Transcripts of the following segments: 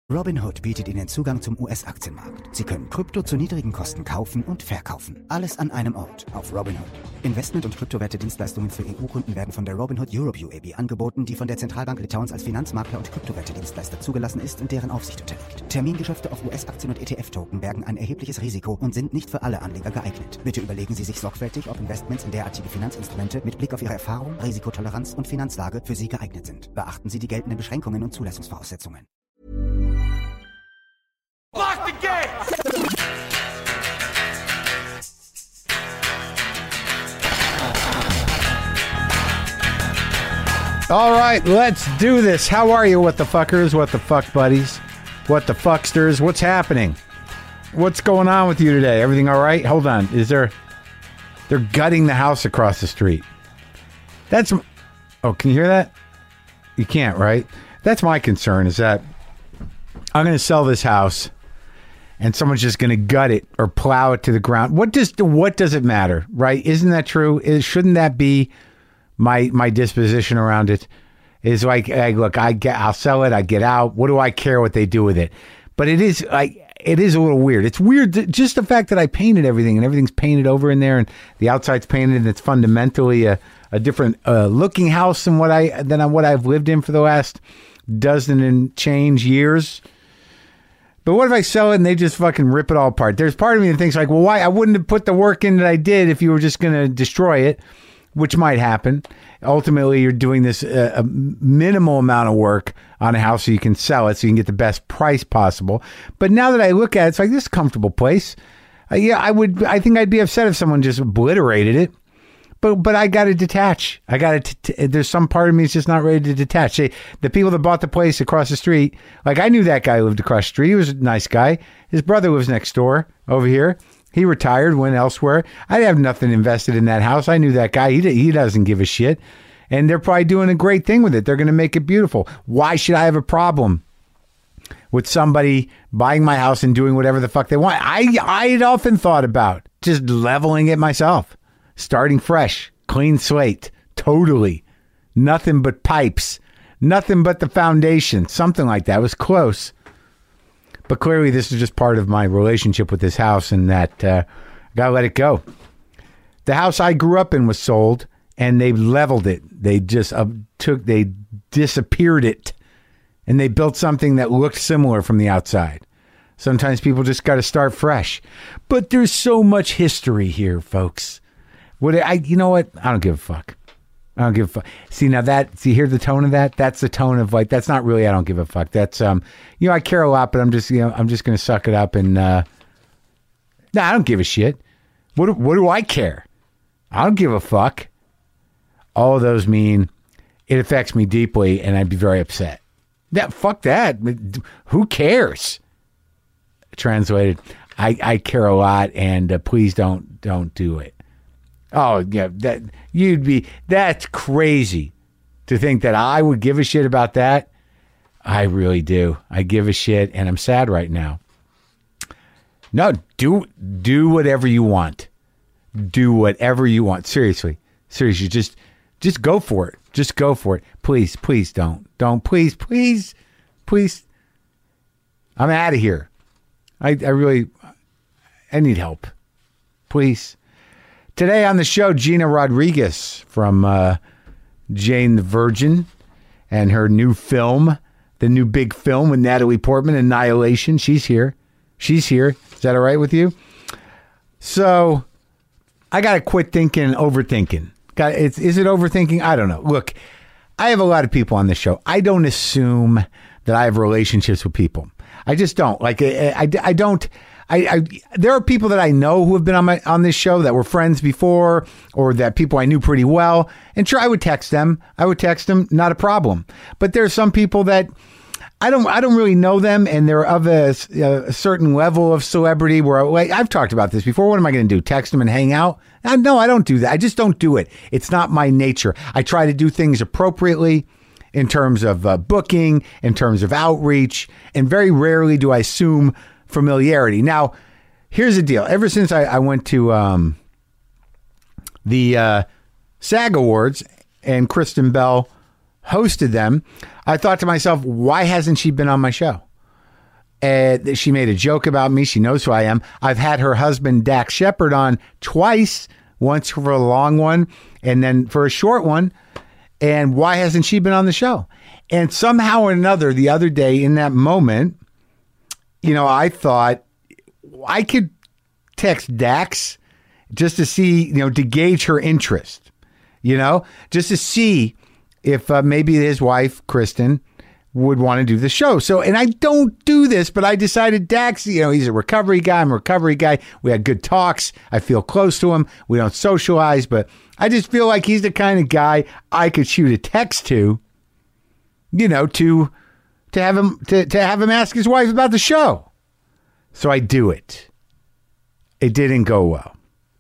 Robinhood bietet Ihnen Zugang zum US-Aktienmarkt. Sie können Krypto zu niedrigen Kosten kaufen und verkaufen. Alles an einem Ort auf Robinhood. Investment- und Kryptowerte-Dienstleistungen für EU-Kunden werden von der Robinhood Europe UAB angeboten, die von der Zentralbank Litauens als Finanzmakler und Kryptowerte-Dienstleister zugelassen ist und deren Aufsicht unterliegt. Termingeschäfte auf US-Aktien und ETF-Token bergen ein erhebliches Risiko und sind nicht für alle Anleger geeignet. Bitte überlegen Sie sich sorgfältig, ob Investments in derartige Finanzinstrumente mit Blick auf Ihre Erfahrung, Risikotoleranz und Finanzlage für Sie geeignet sind. Beachten Sie die geltenden Beschränkungen und Zulassungsvoraussetzungen. Lock the gate! All right, let's do this. How are you, what the fuckers, what the fuck buddies, what the fucksters? What's happening? What's going on with you today? Everything all right? Hold on. They're gutting the house across the street. Oh, can you hear that? You can't, right? That's my concern, is that I'm going to sell this house and someone's just going to gut it or plow it to the ground. What does it matter, right? Isn't that true? Shouldn't that be my disposition around it? Is like, hey, look, I'll sell it, I get out. What do I care what they do with it? But it is a little weird. It's weird, just the fact that I painted everything and everything's painted over in there and the outside's painted and it's fundamentally a different looking house than what I've lived in for the last dozen and change years. But what if I sell it and they just fucking rip it all apart? There's part of me that thinks like, well, why? I wouldn't have put the work in that I did if you were just going to destroy it, which might happen. Ultimately, you're doing this a minimal amount of work on a house so you can sell it, so you can get the best price possible. But now that I look at it, it's like, this is a comfortable place. I think I'd be upset if someone just obliterated it. But I got to detach. There's some part of me that's just not ready to detach. The people that bought the place across the street, like I knew that guy lived across the street. He was a nice guy. His brother lives next door over here. He retired, went elsewhere. I have nothing invested in that house. I knew that guy. He doesn't give a shit. And they're probably doing a great thing with it. They're going to make it beautiful. Why should I have a problem with somebody buying my house and doing whatever the fuck they want? I'd often thought about just leveling it myself. Starting fresh, clean slate, totally. Nothing but pipes, nothing but the foundation, something like that. It was close. But clearly this is just part of my relationship with this house and that I gotta let it go. The house I grew up in was sold and they leveled it. They just they disappeared it and they built something that looked similar from the outside. Sometimes people just got to start fresh. But there's so much history here, folks. You know what? I don't give a fuck. I don't give a fuck. Hear the tone of that? That's the tone of like, that's not really, I don't give a fuck. That's, I care a lot, but I'm just going to suck it up and, I don't give a shit. What do I care? I don't give a fuck. All of those mean it affects me deeply and I'd be very upset. Fuck that. Who cares? Translated, I care a lot and please don't do it. Oh, yeah, that's crazy to think that I would give a shit about that. I really do. I give a shit and I'm sad right now. No, do whatever you want. Do whatever you want. Seriously, just go for it. Just go for it. Please don't. Please. I'm out of here. I need help. Please. Today on the show, Gina Rodriguez from Jane the Virgin and her new film, the new big film with Natalie Portman, Annihilation. She's here. Is that all right with you? So I got to quit overthinking. Is it overthinking? I don't know. Look, I have a lot of people on this show. I don't assume that I have relationships with people. I just don't. Like, I don't... there are people that I know who have been on this show that were friends before, or that people I knew pretty well. And sure, I would text them, not a problem. But there's some people that I don't really know them, and they're of a certain level of celebrity where I've talked about this before. What am I going to do? Text them and hang out? No, I don't do that. I just don't do it. It's not my nature. I try to do things appropriately in terms of booking, in terms of outreach, and very rarely do I assume familiarity. Now, here's the deal. Ever since I went to the SAG Awards and Kristen Bell hosted them, I thought to myself, why hasn't she been on my show? She made a joke about me. She knows who I am. I've had her husband, Dax Shepard, on twice, once for a long one and then for a short one. And why hasn't she been on the show? And somehow or another, the other day in that moment, I thought I could text Dax just to see, to gauge her interest, just to see if maybe his wife, Kristen, would want to do the show. So, and I don't do this, but I decided Dax, he's a recovery guy. I'm a recovery guy. We had good talks. I feel close to him. We don't socialize, but I just feel like he's the kind of guy I could shoot a text to, to have him ask his wife about the show. So I do it. It didn't go well.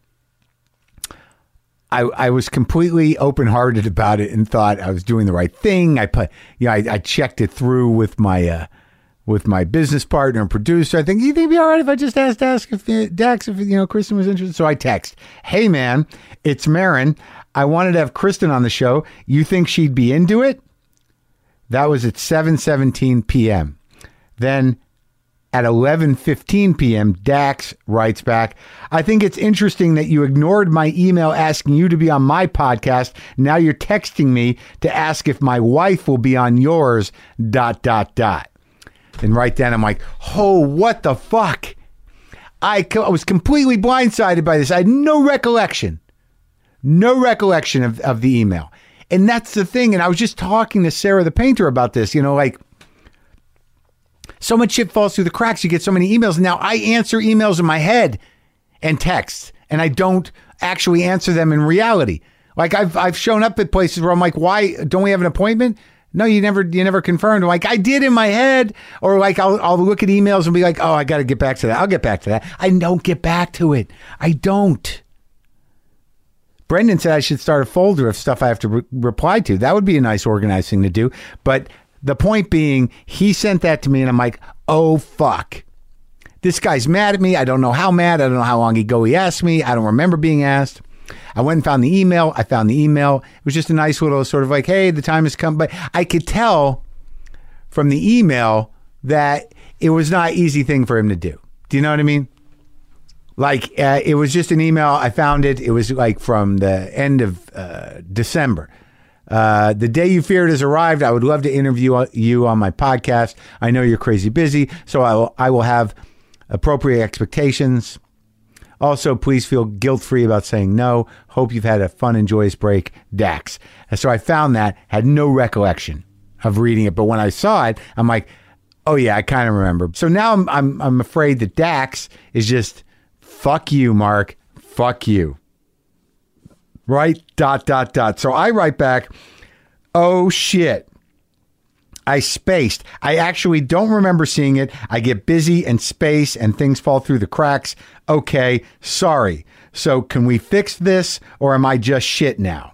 I was completely open-hearted about it and thought I was doing the right thing. I checked it through with my business partner and producer. I think, you think it'd be all right if I just asked Dax if Kristen was interested? So I text, hey man, it's Marin. I wanted to have Kristen on the show. You think she'd be into it? That was at 7:17 p.m. Then at 11:15 p.m., Dax writes back, I think it's interesting that you ignored my email asking you to be on my podcast. Now you're texting me to ask if my wife will be on yours, ... And right then I'm like, oh, what the fuck? I was completely blindsided by this. I had no recollection of the email. And that's the thing. And I was just talking to Sarah the painter about this, so much shit falls through the cracks. You get so many emails. Now I answer emails in my head and texts, and I don't actually answer them in reality. Like I've shown up at places where I'm like, why don't we have an appointment? No, you never confirmed. I'm like, I did in my head. Or like I'll look at emails and be like, oh, I got to get back to that. I'll get back to that. I don't get back to it. I don't. Brendan said I should start a folder of stuff I have to reply to. That would be a nice organized thing to do. But the point being, he sent that to me and I'm like, oh, fuck. This guy's mad at me. I don't know how mad. I don't know how long ago he asked me. I don't remember being asked. I went and found the email. I found the email. It was just a nice little sort of like, hey, the time has come. But I could tell from the email that it was not an easy thing for him to do. Do you know what I mean? Like, it was just an email. I found it. It was like from the end of December. The day you feared has arrived. I would love to interview you on my podcast. I know you're crazy busy, so I will have appropriate expectations. Also, please feel guilt-free about saying no. Hope you've had a fun and joyous break, Dax. And so I found that, had no recollection of reading it, but when I saw it, I'm like, oh yeah, I kind of remember. So now I'm afraid that Dax is just, fuck you, Mark, fuck you. Right? ... So I write back, oh shit. I spaced. I actually don't remember seeing it. I get busy and space and things fall through the cracks. Okay, sorry. So can we fix this or am I just shit now?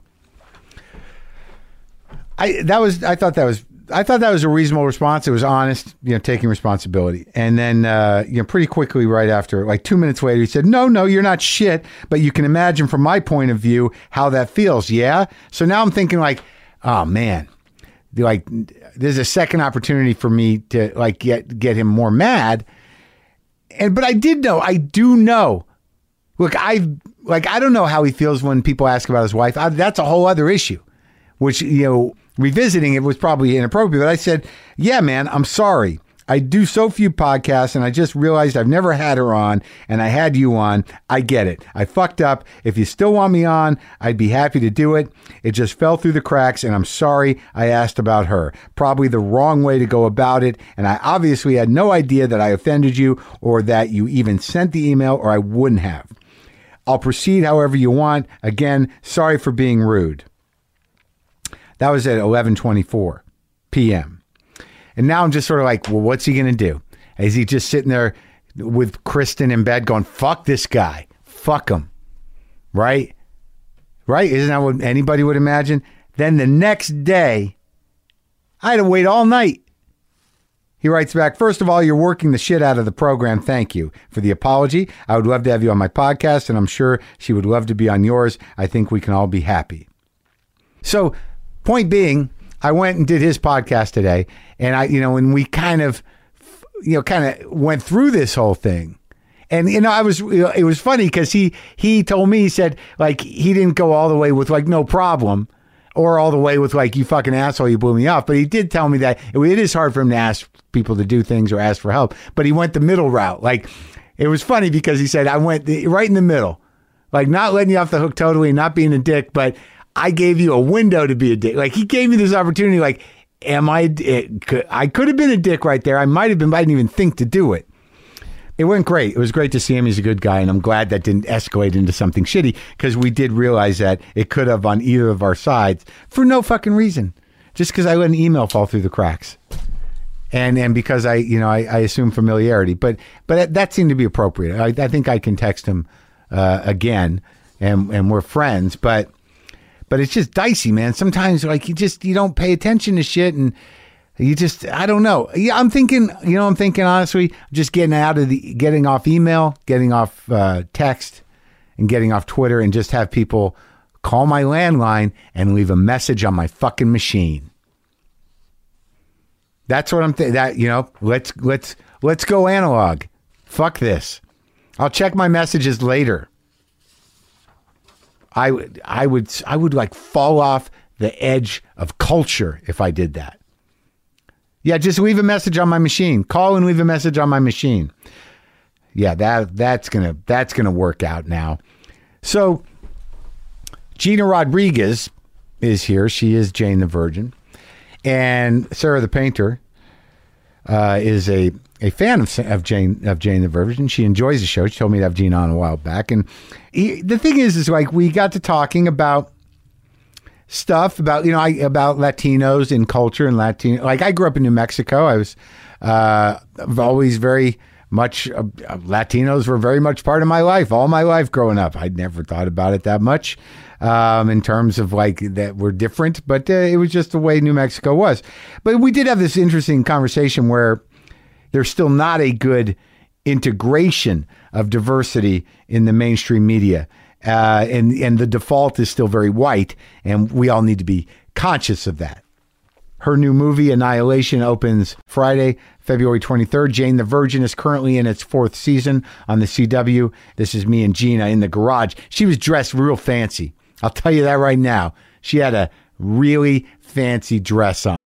I thought that was a reasonable response. It was honest, taking responsibility. And then, pretty quickly right after, like 2 minutes later, he said, no, you're not shit, but you can imagine from my point of view how that feels. Yeah. So now I'm thinking like, oh man, like there's a second opportunity for me to like get him more mad. But I do know. Look, I don't know how he feels when people ask about his wife. That's a whole other issue, which, revisiting it was probably inappropriate, but I said, yeah, man, I'm sorry. I do so few podcasts and I just realized I've never had her on and I had you on. I get it. I fucked up. If you still want me on, I'd be happy to do it. It just fell through the cracks and I'm sorry I asked about her. Probably the wrong way to go about it. And I obviously had no idea that I offended you or that you even sent the email or I wouldn't have. I'll proceed however you want. Again, sorry for being rude. That was at 11:24 p.m. And now I'm just sort of like, well, what's he going to do? Is he just sitting there with Kristen in bed going, fuck this guy. Fuck him. Right? Right? Isn't that what anybody would imagine? Then the next day, I had to wait all night. He writes back, first of all, you're working the shit out of the program. Thank you for the apology. I would love to have you on my podcast, and I'm sure she would love to be on yours. I think we can all be happy. So, point being, I went and did his podcast today, and when we kind of, kind of went through this whole thing. And, it was funny because he told me, he said, like, he didn't go all the way with, like, no problem, or all the way with, like, you fucking asshole, you blew me off. But he did tell me that it is hard for him to ask people to do things or ask for help. But he went the middle route. Like, it was funny because he said, I went right in the middle. Like, not letting you off the hook totally, not being a dick, but I gave you a window to be a dick. Like, he gave me this opportunity, like, I could have been a dick right there. I might have been, but I didn't even think to do it. It went great. It was great to see him. He's a good guy, and I'm glad that didn't escalate into something shitty, because we did realize that it could have on either of our sides for no fucking reason, just because I let an email fall through the cracks, and because I assume familiarity, but that seemed to be appropriate. I think I can text him again, and we're friends, but it's just dicey, man. Sometimes, like, you don't pay attention to shit, and you just, I don't know. Yeah, I'm thinking honestly, just getting off email, getting off text, and getting off Twitter, and just have people call my landline and leave a message on my fucking machine. That's what I'm thinking. Let's go analog. Fuck this. I'll check my messages later. I would like fall off the edge of culture if I did that. Yeah, just leave a message on my machine. Call and leave a message on my machine. Yeah, that's gonna work out now. So Gina Rodriguez is here. She is Jane the Virgin, and Sarah the Painter is a fan of Jane the Virgin. She enjoys the show. She told me to have Gina on a while back, and the thing is like we got to talking about stuff about Latinos in culture and Latino. Like, I grew up in New Mexico. I was always very much Latinos were very much part of my life all my life growing up. I'd never thought about it that much in terms of like that we're different, but it was just the way New Mexico was. But we did have this interesting conversation where there's still not a good integration of diversity in the mainstream media. And the default is still very white, and we all need to be conscious of that. Her new movie, Annihilation, opens Friday, February 23rd. Jane the Virgin is currently in its 4th season on the CW. This is me and Gina in the garage. She was dressed real fancy. I'll tell you that right now. She had a really fancy dress on.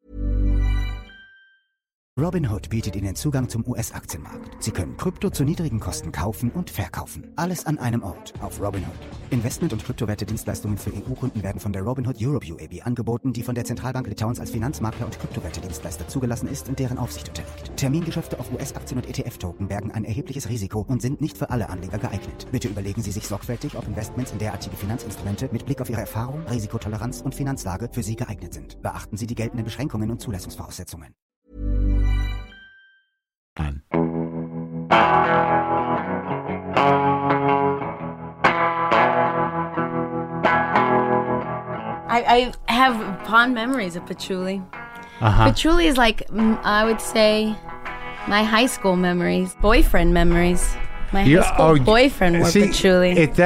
Robinhood bietet Ihnen Zugang zum US-Aktienmarkt. Sie können Krypto zu niedrigen Kosten kaufen und verkaufen. Alles an einem Ort auf Robinhood. Investment- und Kryptowerte-Dienstleistungen für EU-Kunden werden von der Robinhood Europe UAB angeboten, die von der Zentralbank Litauens als Finanzmakler und Kryptowerte-Dienstleister zugelassen ist und deren Aufsicht unterliegt. Termingeschäfte auf US-Aktien und ETF-Token bergen ein erhebliches Risiko und sind nicht für alle Anleger geeignet. Bitte überlegen Sie sich sorgfältig, ob Investments in derartige Finanzinstrumente mit Blick auf Ihre Erfahrung, Risikotoleranz und Finanzlage für Sie geeignet sind. Beachten Sie die geltenden Beschränkungen und Zulassungsvoraussetzungen. I have fond memories of Patchouli. Patchouli is like, I would say, my high school memories, boyfriend memories. My high school boyfriend wore Patchouli. He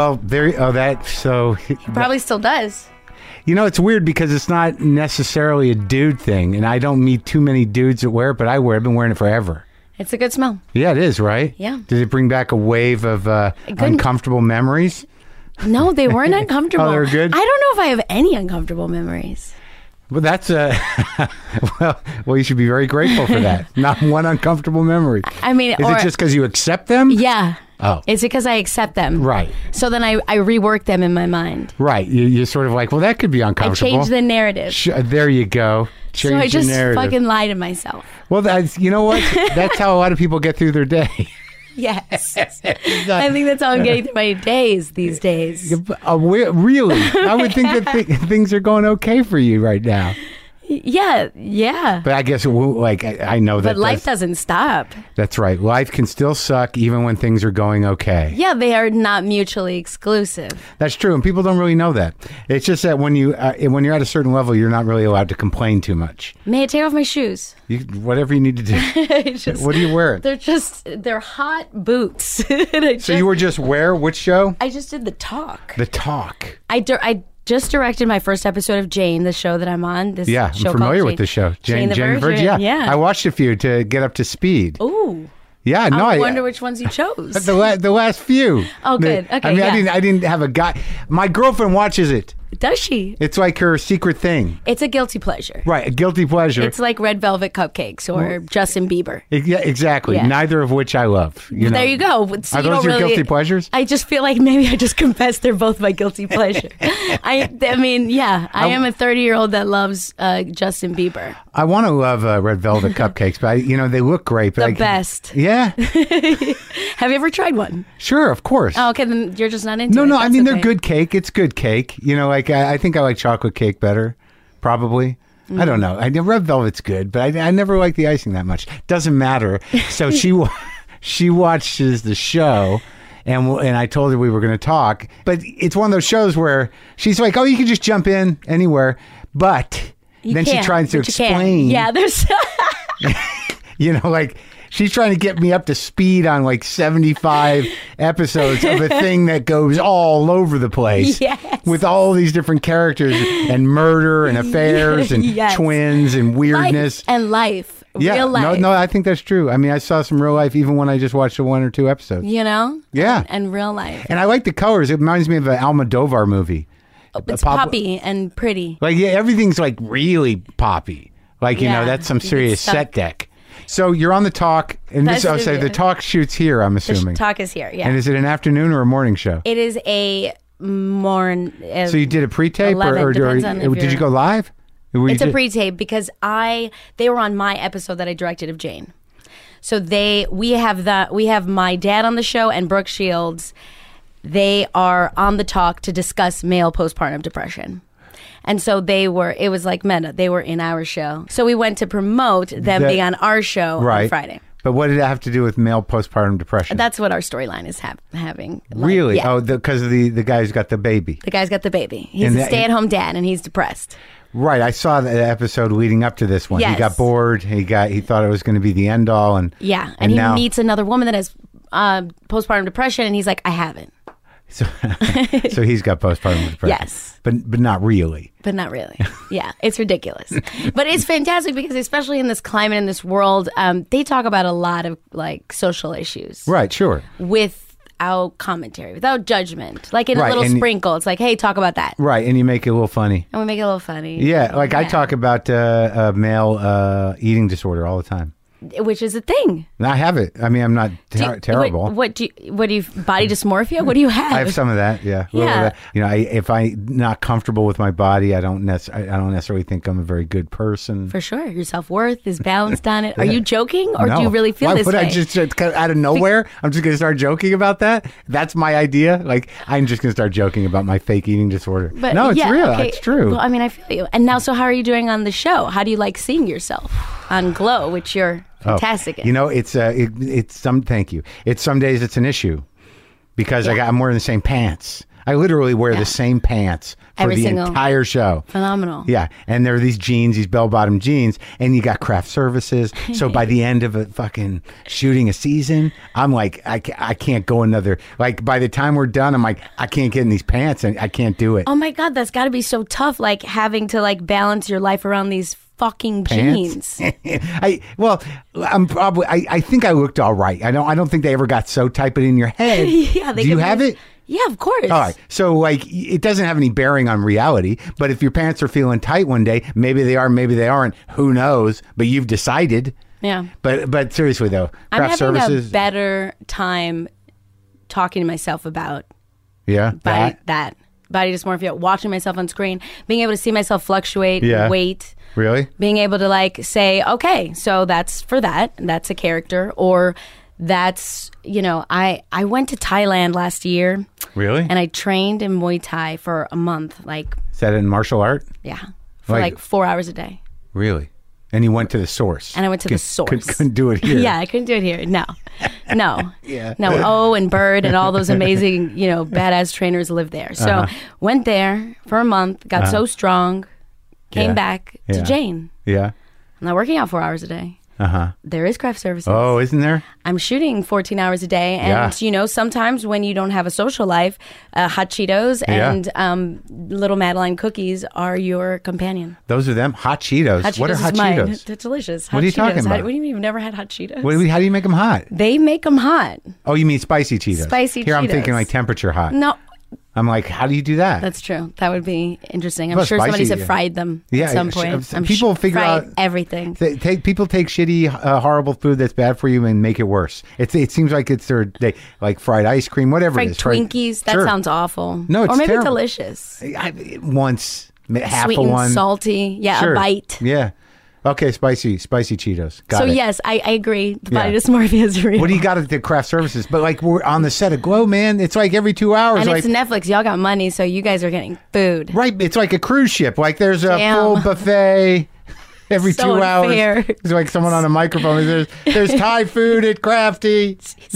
probably still does. You know, it's weird because it's not necessarily a dude thing, and I don't meet too many dudes that wear it, but I wear it. I've been wearing it forever. It's a good smell. Yeah, it is, right? Yeah. Did it bring back a wave of uncomfortable memories? No, they weren't uncomfortable. Oh, they were good? I don't know if I have any uncomfortable memories. Well, that's well, you should be very grateful for that. Not one uncomfortable memory. I mean, is it just because you accept them? Yeah. Oh. It's because I accept them. Right. So then I rework them in my mind. Right. You're sort of like, well, that could be uncomfortable. I change the narrative. There you go. Change so I just the narrative. fucking lie to myself. Well, you know what? That's how a lot of people get through their day. Yes. I think that's how I'm getting through my days these days. Really? I would think that things are going okay for you right now. Yeah. But I guess, like, I know that. But life doesn't stop. That's right. Life can still suck even when things are going okay. Yeah, they are not mutually exclusive. That's true, and people don't really know that. It's just that when you're at a certain level, you're not really allowed to complain too much. May I take off my shoes? Whatever you need to do. What are you wearing? They're hot boots. So you were just where? Which show? I just did The Talk. The Talk. I just directed my first episode of Jane, the show that I'm on. This I'm show familiar called with the show. Jane the Virgin. Yeah. I watched a few to get up to speed. Ooh. Yeah, no, I wonder which ones you chose. The last few. Oh, good. Okay, I mean, I didn't have a guy. My girlfriend watches it. Does she? It's like her secret thing. It's a guilty pleasure. Right, a guilty pleasure. It's like Red Velvet Cupcakes or Justin Bieber. Yeah, exactly. Yeah. Neither of which I love. There you go. So Are those your guilty pleasures? I just feel like maybe I just confessed they're both my guilty pleasure. I mean, yeah, I am a 30-year-old that loves Justin Bieber. I want to love Red Velvet Cupcakes, but they look great. But best. Yeah. Have you ever tried one? Sure, of course. Oh, okay, then you're just not into it. No, That's I mean, okay. they're good cake. It's good cake. I think I like chocolate cake better, probably. I don't know. Red Velvet's good, but I never like the icing that much. Doesn't matter. So she watches the show, and I told her we were going to talk. But it's one of those shows where she's like, "Oh, you can just jump in anywhere," but then she tries to explain. Yeah, there's. Like. She's trying to get me up to speed on like 75 episodes of a thing that goes all over the place. Yes. With all these different characters and murder and affairs and twins and weirdness. Life. Yeah. Real life. No, I think that's true. I mean, I saw some real life even when I just watched the 1 or 2 episodes. Yeah. And real life. And I like the colors. It reminds me of an Almodovar movie. It's poppy and pretty. Like, yeah, everything's like really poppy. Like, that's some serious set deck. So you're on the talk, and the talk shoots here, I'm assuming. The talk is here, yeah. And is it an afternoon or a morning show? It is a morning. So you did a pre-tape, or did you go live? It's a pre-tape because they were on my episode that I directed of Jane. So we have my dad on the show and Brooke Shields. They are on the talk to discuss male postpartum depression. And so it was like meta. They were in our show. So we went to promote them being on our show on Friday. But what did it have to do with male postpartum depression? That's what our storyline is having. Really? Yeah. Because of the guy who's got the baby. The guy's got the baby. He's a stay-at-home dad, and he's depressed. Right. I saw the episode leading up to this one. Yes. He got bored. He thought it was going to be the end all. And he meets another woman that has postpartum depression, and he's like, I haven't. So he's got postpartum depression. Yes. But not really. But not really. Yeah, it's ridiculous. But it's fantastic because especially in this climate, in this world, they talk about a lot of like social issues. Right, sure. Without commentary, without judgment. Like in a little sprinkle. It's like, hey, talk about that. Right, and you make it a little funny. And we make it a little funny. Yeah, like I talk about male eating disorder all the time. Which is a thing. I have it. I mean, I'm not terrible. What do you body dysmorphia? What do you have? I have some of that. Yeah. Yeah. If I'm not comfortable with my body, I don't necessarily think I'm a very good person. For sure, your self-worth is balanced on it. Are you joking, or do you really feel this way? Why would I just out of nowhere? I'm just going to start joking about that. That's my idea. Like I'm just going to start joking about my fake eating disorder. But no, it's real. Okay. It's true. Well, I mean, I feel you. And now, so how are you doing on the show? How do you like seeing yourself on Glow, which you're fantastic at? Thank you. It's some days it's an issue because I'm wearing the same pants. I literally wear the same pants for the entire show. Phenomenal. Yeah. And there are these jeans, these bell-bottom jeans, and you got craft services. So by the end of a fucking shooting a season, I'm like, I can't go another. Like by the time we're done, I'm like, I can't get in these pants and I can't do it. Oh my God, that's got to be so tough. Like having to like balance your life around these fucking jeans. I think I looked all right. I don't think they ever got so tight, but in your head. Yeah, do you have it? Yeah, of course. All right. So like it doesn't have any bearing on reality, but if your pants are feeling tight one day, maybe they are, maybe they aren't. Who knows? But you've decided. Yeah. But seriously though, craft services. A better time talking to myself about body dysmorphia, watching myself on screen, being able to see myself fluctuate, weight. Really? Being able to like say, okay, so that's a character, or that's, I went to Thailand last year. Really? And I trained in Muay Thai for a month. Like, is that in martial art? Yeah. For like 4 hours a day. Really? And you went to the source? And I went to the source. Couldn't do it here? Yeah, I couldn't do it here. No. Yeah. No, and Bird and all those amazing, badass trainers live there. So went there for a month, got so strong, came back to Jane. Yeah. I'm not working out 4 hours a day. there is craft services. Oh, isn't there? I'm shooting 14 hours a day. And, sometimes when you don't have a social life, hot Cheetos and little Madeline cookies are your companion. Those are them? Hot Cheetos? Hot Cheetos what are hot Cheetos? They're delicious. What are you talking about? What do you mean you've never had hot Cheetos? How do you make them hot? They make them hot. Oh, you mean spicy Cheetos? Spicy Here Cheetos. I'm thinking like temperature hot. No. I'm like, how do you do that? That's true. That would be interesting. I'm sure somebody said fried them at some point. People figure out everything. People take shitty, horrible food that's bad for you and make it worse. It seems like it's like fried ice cream, whatever fried it is. Twinkies. That sounds awful. No, it's or maybe terrible. Delicious. Once, half sweet a and one, salty. Yeah, a bite. Yeah. Okay, spicy Cheetos. Got it. Yes, I agree. The body dysmorphia is real. What do you got at the craft services? But like we're on the set of Glow, man. It's like every 2 hours. And it's Netflix. Y'all got money, so you guys are getting food. Right. It's like a cruise ship. Like there's a full buffet every 2 hours. It's like someone on a microphone. There's Thai food at Crafty.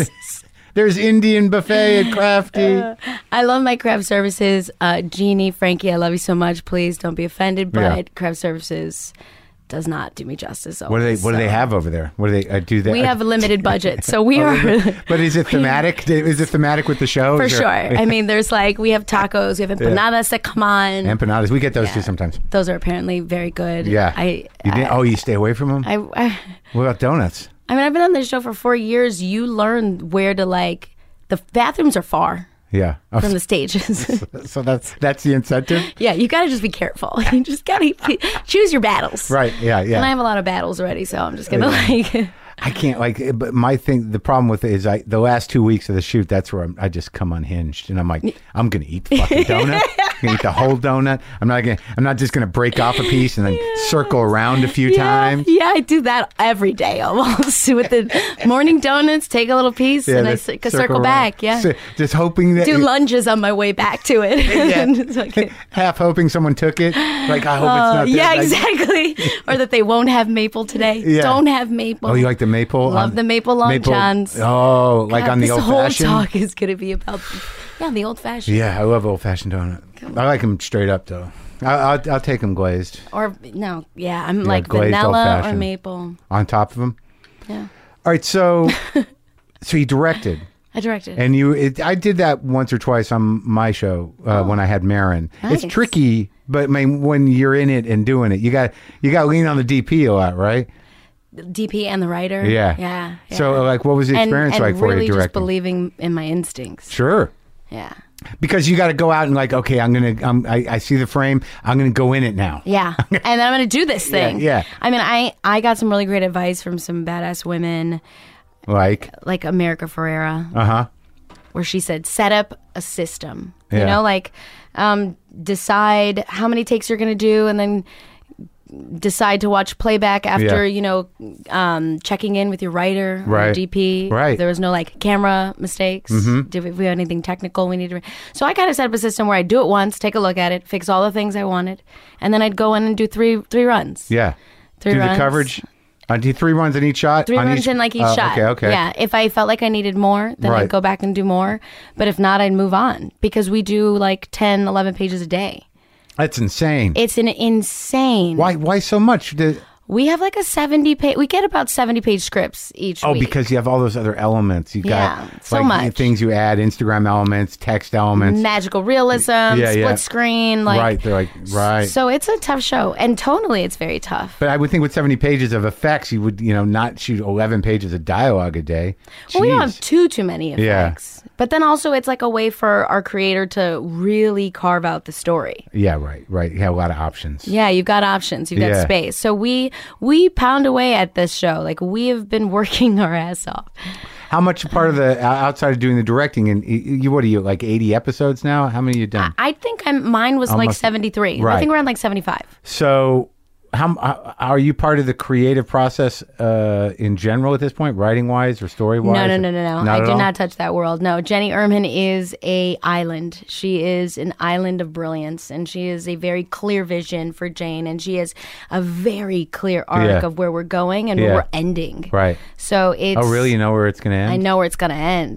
There's Indian buffet at Crafty. I love my craft services. Jeannie, Frankie, I love you so much. Please don't be offended, but craft services does not do me justice. Always, what do they have over there? What do they do? We have a limited budget, so we are. But is it thematic? Is it thematic with the show? For sure. I mean, there's we have tacos, we have empanadas that come on. Empanadas, we get those too sometimes. Those are apparently very good. Yeah. You stay away from them? What about donuts? I mean, I've been on this show for 4 years. You learn where to the bathrooms are far. Yeah. From the stages. So that's the incentive? Yeah, you got to just be careful. You just got to choose your battles. Right, yeah. And I have a lot of battles already, so I'm just going to I can't but my thing, the problem with it is the last 2 weeks of the shoot, that's where I just come unhinged and I'm like, I'm going to eat the fucking donut. I'm going to eat the whole donut. I'm not just going to break off a piece and then circle around a few times. Yeah, I do that every day almost with the morning donuts, take a little piece and I circle back. Yeah. So, just hoping that. Do lunges on my way back to it. Half hoping someone took it. Like, I hope it's not there. Yeah, exactly. Or that they won't have maple today. Yeah. Don't have maple. Oh, you like the maple? Love the maple long johns. Oh, like on the old fashioned? This whole talk is going to be about the old fashioned. Yeah, I love old fashioned donut. I like them straight up though. I'll take them glazed. Or no, I'm like vanilla or maple. On top of them? Yeah. All right, so you directed. I directed. And I did that once or twice on my show when I had Marin. Nice. It's tricky, but when you're in it and doing it, you got to lean on the DP a lot, right? DP and the writer. Yeah. So, what was the experience like for really you directing? Just believing in my instincts. Sure. Yeah. Because you got to go out and okay, I see the frame. I'm gonna go in it now. Yeah, and then I'm gonna do this thing. Yeah. I mean, I got some really great advice from some badass women, like America Ferrera. Where she said, set up a system. Yeah. Decide how many takes you're gonna do, and then decide to watch playback after checking in with your writer or your DP. Right. There was no camera mistakes. If we have anything technical we need to so I kind of set up a system where I'd do it once, take a look at it, fix all the things I wanted, and then I'd go in and do three runs. Yeah. Do the coverage. Do 3 runs in each shot? 3 runs in each shot. Okay. Yeah. If I felt like I needed more, then I'd go back and do more. But if not, I'd move on because we do 10, 11 pages a day. That's insane. It's an insane. Why so much? We have a 70-page. We get about 70-page scripts each week. Oh, because you have all those other elements. You got so much things you add: Instagram elements, text elements, magical realism, split screen. Right, they're right. So it's a tough show, and tonally, it's very tough. But I would think with 70 pages of effects, you would not shoot 11 pages of dialogue a day. Well, we don't have too many effects. But then also, it's a way for our creator to really carve out the story. Yeah, right. You have a lot of options. Yeah, you've got options. You've got space. So we pound away at this show. We have been working our ass off. How much part of the outside of doing the directing and what are you 80 episodes now? How many have you done? I think mine was 73. Right. I think we're on 75. So how are you part of the creative process in general at this point, writing wise or story wise? No. I do not touch that world. No, Jenny Erman is a island. She is an island of brilliance, and she is a very clear vision for Jane, and she has a very clear arc of where we're going and where we're ending. Right. So it's. Oh, really? You know where it's going to end? I know where it's going to end.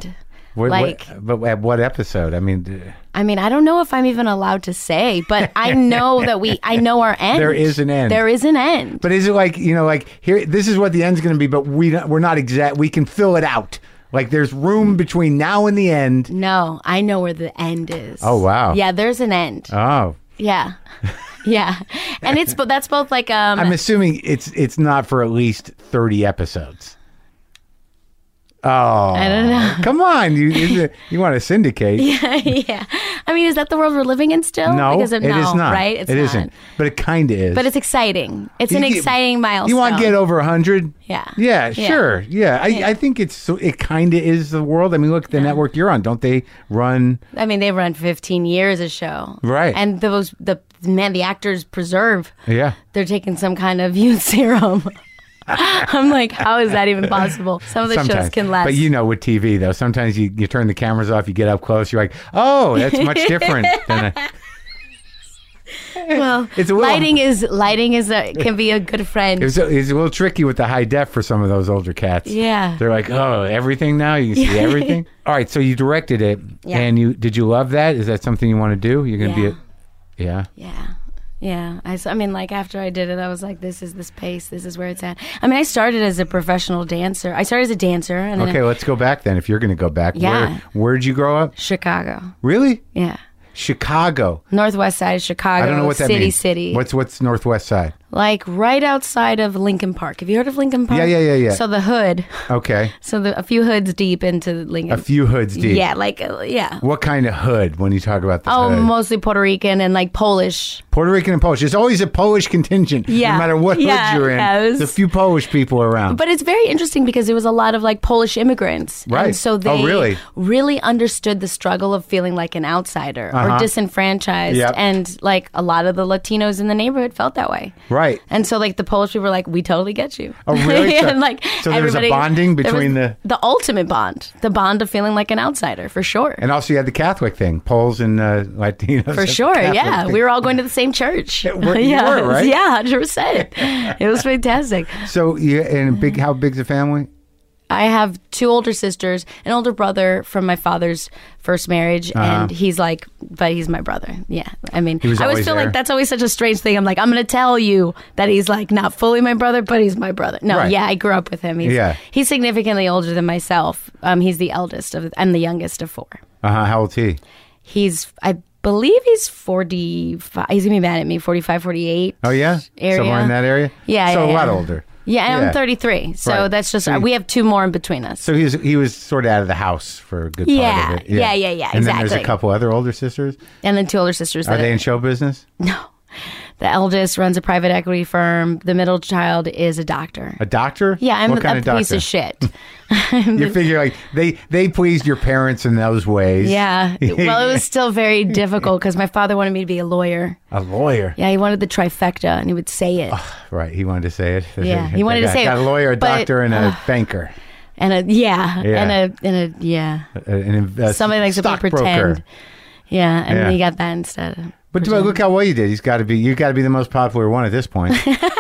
But at what episode? I mean, I don't know if I'm even allowed to say, but I know I know our end. There is an end. There is an end. But is it like, here, this is what the end's going to be, but we're not exact. We can fill it out. Like there's room between now and the end. No, I know where the end is. Oh, wow. Yeah, there's an end. Oh. Yeah. Yeah. And that's both like I'm assuming it's not for at least 30 episodes. Oh, I don't know. Come on, you want to syndicate? Yeah. I mean, is that the world we're living in still? No, it is not. Right? It isn't. But it kind of is. But it's exciting. It's an exciting milestone. You want to get over 100? Yeah. Yeah, sure. Yeah, I think it kind of is the world. I mean, look, the network you're on, don't they run? I mean, they run 15 years a show, right? And the actors preserve. Yeah, they're taking some kind of youth serum. I'm like, how is that even possible? Some of the shows can last. But with TV, though, sometimes you turn the cameras off, you get up close, you're like, oh, that's much different than well, lighting can be a good friend. It's a little tricky with the high def for some of those older cats. Yeah. They're like, oh, everything now? You can see everything? All right, so you directed it, and did you love that? Is that something you want to do? You're going to be Yeah. Yeah. I mean, like, after I did it, I was like, this is the space. This is where it's at. I mean, I started as a professional dancer. I started as a dancer. And okay, let's go back then, if you're going to go back. Yeah. Where'd you grow up? Chicago. Really? Yeah. Chicago. Northwest side of Chicago. I don't know what that means. City. What's northwest side? Like right outside of Lincoln Park. Have you heard of Lincoln Park? Yeah. So the hood. Okay. So a few hoods deep into Lincoln. A few hoods deep. Yeah, yeah. What kind of hood when you talk about the hood? Oh, mostly Puerto Rican and like Polish. Puerto Rican and Polish. There's always a Polish contingent. Yeah. No matter what hood you're in. There's a few Polish people around. But it's very interesting because there was a lot of like Polish immigrants. Right. And so they really understood the struggle of feeling like an outsider or disenfranchised. Yep. And like a lot of the Latinos in the neighborhood felt that way. Right. And so like the Polish people were like, we totally get you. Oh, really? And like so there's a bonding between the ultimate bond, the bond of feeling like an outsider, for sure. And also you had the Catholic thing, Poles and Latinos. For sure, yeah. Thing. We were all going to the same church. You were, right? Yeah, 100%. It was fantastic. So how big's the family? I have two older sisters, an older brother from my father's first marriage, and he's my brother. Yeah. I mean, I always feel like that's always such a strange thing. I'm like, I'm going to tell you that he's like not fully my brother, but he's my brother. No, right. Yeah, I grew up with him. He's significantly older than myself. He's the eldest I'm the youngest of four. How old's he? I believe he's 45. He's going to be mad at me, 45, 48. Oh, yeah? Area. Somewhere in that area? Yeah. So a lot older. Yeah, and I'm 33, so that's just we have two more in between us. So he was sort of out of the house for a good part of it. Yeah, and exactly. And then there's a couple other older sisters? And then two older sisters. Are they in show business? No. The eldest runs a private equity firm. The middle child is a doctor. A doctor? Yeah, I'm a piece of shit. You figure like they pleased your parents in those ways. Yeah. Well, it was still very difficult because my father wanted me to be a lawyer. A lawyer? Yeah, he wanted the trifecta, and he would say it. Oh, right, he wanted to say it. Yeah, he wanted to say it. Got a lawyer, a doctor, and a banker. And somebody likes to pretend. Yeah, and he got that instead. But look how well you did. You got to be the most popular one at this point.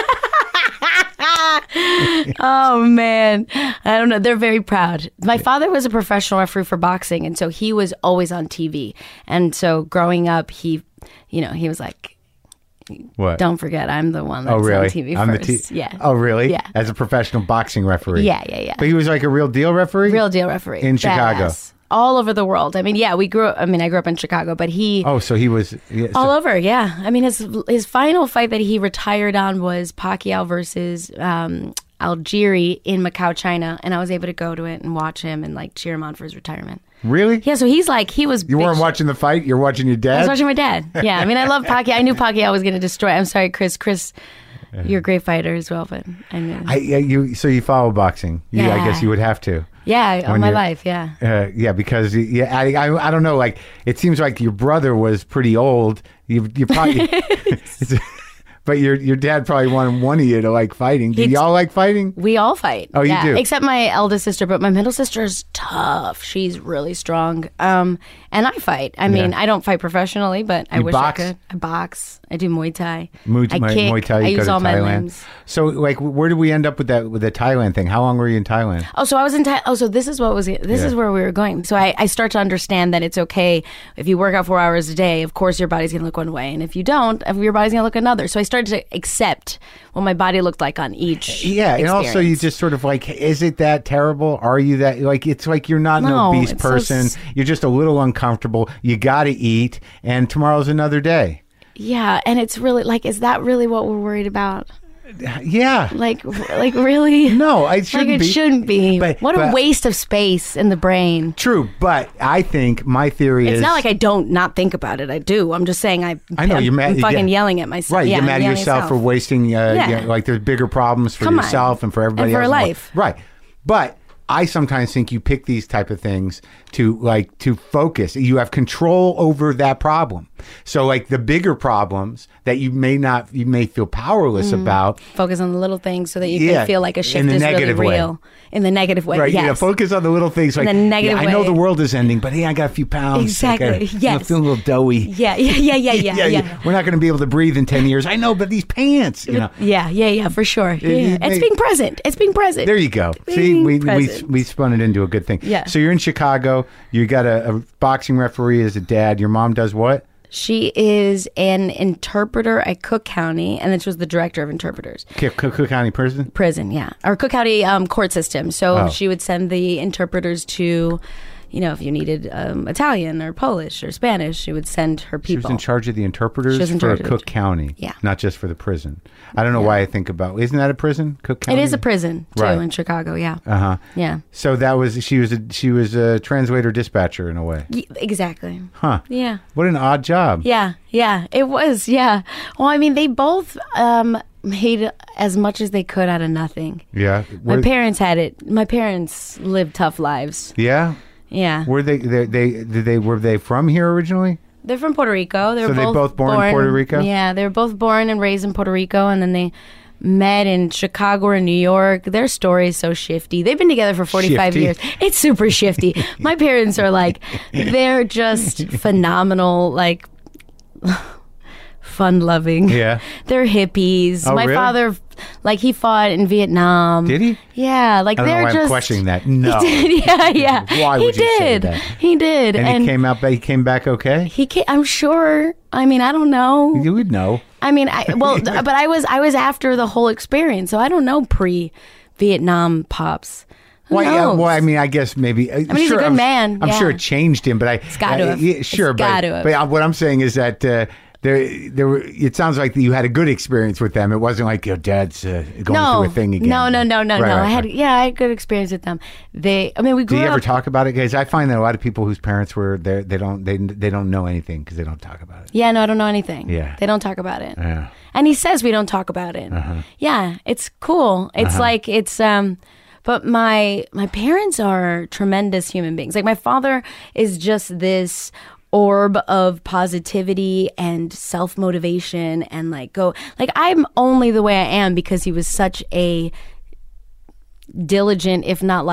Oh man, I don't know. They're very proud. My father was a professional referee for boxing, and so he was always on TV. And so growing up, he was like, "What? Don't forget, I'm the one that's on TV first." Yeah. Oh really? Yeah. As a professional boxing referee. Yeah. But he was like a real deal referee. Real deal referee in Chicago. All over the world. I mean, I grew up in Chicago, but he... Oh, so he was... all over, yeah. I mean, his final fight that he retired on was Pacquiao versus Algieri in Macau, China, and I was able to go to it and watch him and like cheer him on for his retirement. Really? Yeah, so he was... You weren't watching the fight? You're watching your dad? I was watching my dad. Yeah, I mean, I love Pacquiao. I knew Pacquiao was going to destroy... I'm sorry, Chris. You're a great fighter as well, but I knew. So you follow boxing? Yeah. I guess you would have to. Yeah, all my life, yeah. Because I don't know. like it seems like your brother was pretty old. You probably, But your dad probably wanted one of you to like fighting. Do y'all like fighting? We all fight. Oh, you do? Except my eldest sister, but my middle sister is tough. She's really strong. And I fight. I mean, I don't fight professionally, but I wish box? I could. I box. I do Muay Thai. Muay Thai. I You go use to all my Thailand. limbs. So, like, where did we end up with the Thailand thing? How long were you in Thailand? Oh, so I was in Thailand. Oh, so this is where we were going. So I start to understand that it's okay if you work out 4 hours a day. Of course, your body's gonna look one way, and if you don't, your body's gonna look another. So I started to accept what my body looked like on each. Yeah, and also you just sort of like, is it that terrible? Are you that like? It's like you're not an obese person. You're just a little uncomfortable. You got to eat, and tomorrow's another day. Yeah, and it's really like, is that really what we're worried about? Yeah. Like really? No, it shouldn't be. Like it shouldn't be. But a waste of space in the brain. True, but I think my theory is... It's not like I don't not think about it. I do. I'm just saying I'm fucking yelling at myself. Right, you're mad at yourself for wasting... like there's bigger problems for yourself and for everybody else. And for life. Right. But I sometimes think you pick these type of things to focus. You have control over that problem. So like the bigger problems that you may feel powerless about. Focus on the little things so that you can feel like a shift is really real. In the negative way. Right. Yes. Yeah. Focus on the little things. Like, in the negative way. I know the world is ending, but hey, I got a few pounds. Exactly. I'm feeling a little doughy. Yeah. We're not going to be able to breathe in 10 years. I know, but these pants, you know. Yeah, for sure. Yeah. It's being present. It's being present. There you go. See, we spun it into a good thing. Yeah. So you're in Chicago. You got a boxing referee as a dad. Your mom does what? She is an interpreter at Cook County, and then she was the director of interpreters. Cook County prison? Prison, yeah. Or Cook County court system. So she would send the interpreters to, if you needed Italian or Polish or Spanish, she would send her people. She was in charge of the interpreters for Cook County. Yeah. Not just for the prison. I don't know why I think about... Isn't that a prison? Cook County? It is a prison, too, in Chicago, yeah. Uh-huh. Yeah. So she was a translator dispatcher in a way. Exactly. Huh. Yeah. What an odd job. Yeah. It was, yeah. Well, I mean, they both made as much as they could out of nothing. Yeah. My parents had it. My parents lived tough lives. Yeah? Yeah. Were they from here originally? They're from Puerto Rico. They're both born in Puerto Rico? Yeah, they were both born and raised in Puerto Rico, and then they met in Chicago or New York. Their story is so shifty. They've been together for 45 years. It's super shifty. My parents are like, they're just phenomenal, like... fun-loving. Yeah. They're hippies. Oh, My really? father, he fought in Vietnam. Did he? Yeah, I don't know why I'm questioning that. No. He did. Yeah. Why would you say that? He did. And he came back okay? I'm sure. I mean, I don't know. You would know. I mean, but I was after the whole experience, so I don't know pre-Vietnam pops. Well, I mean, I guess maybe. I mean, he's a good man. I'm sure it changed him, but it's got to have. Yeah, sure, but what I'm saying is that there were. It sounds like you had a good experience with them. It wasn't like your dad's going through a thing again. No. Right. I had good experience with them. We grew up. Do you ever talk about it, guys? I find that a lot of people whose parents were there, they don't know anything because they don't talk about it. Yeah, no, I don't know anything. Yeah, they don't talk about it. Yeah, and he says we don't talk about it. Uh-huh. Yeah, it's cool. It's like it's. But my parents are tremendous human beings. Like my father is just this orb of positivity and self-motivation and I'm only the way I am because he was such a diligent, if not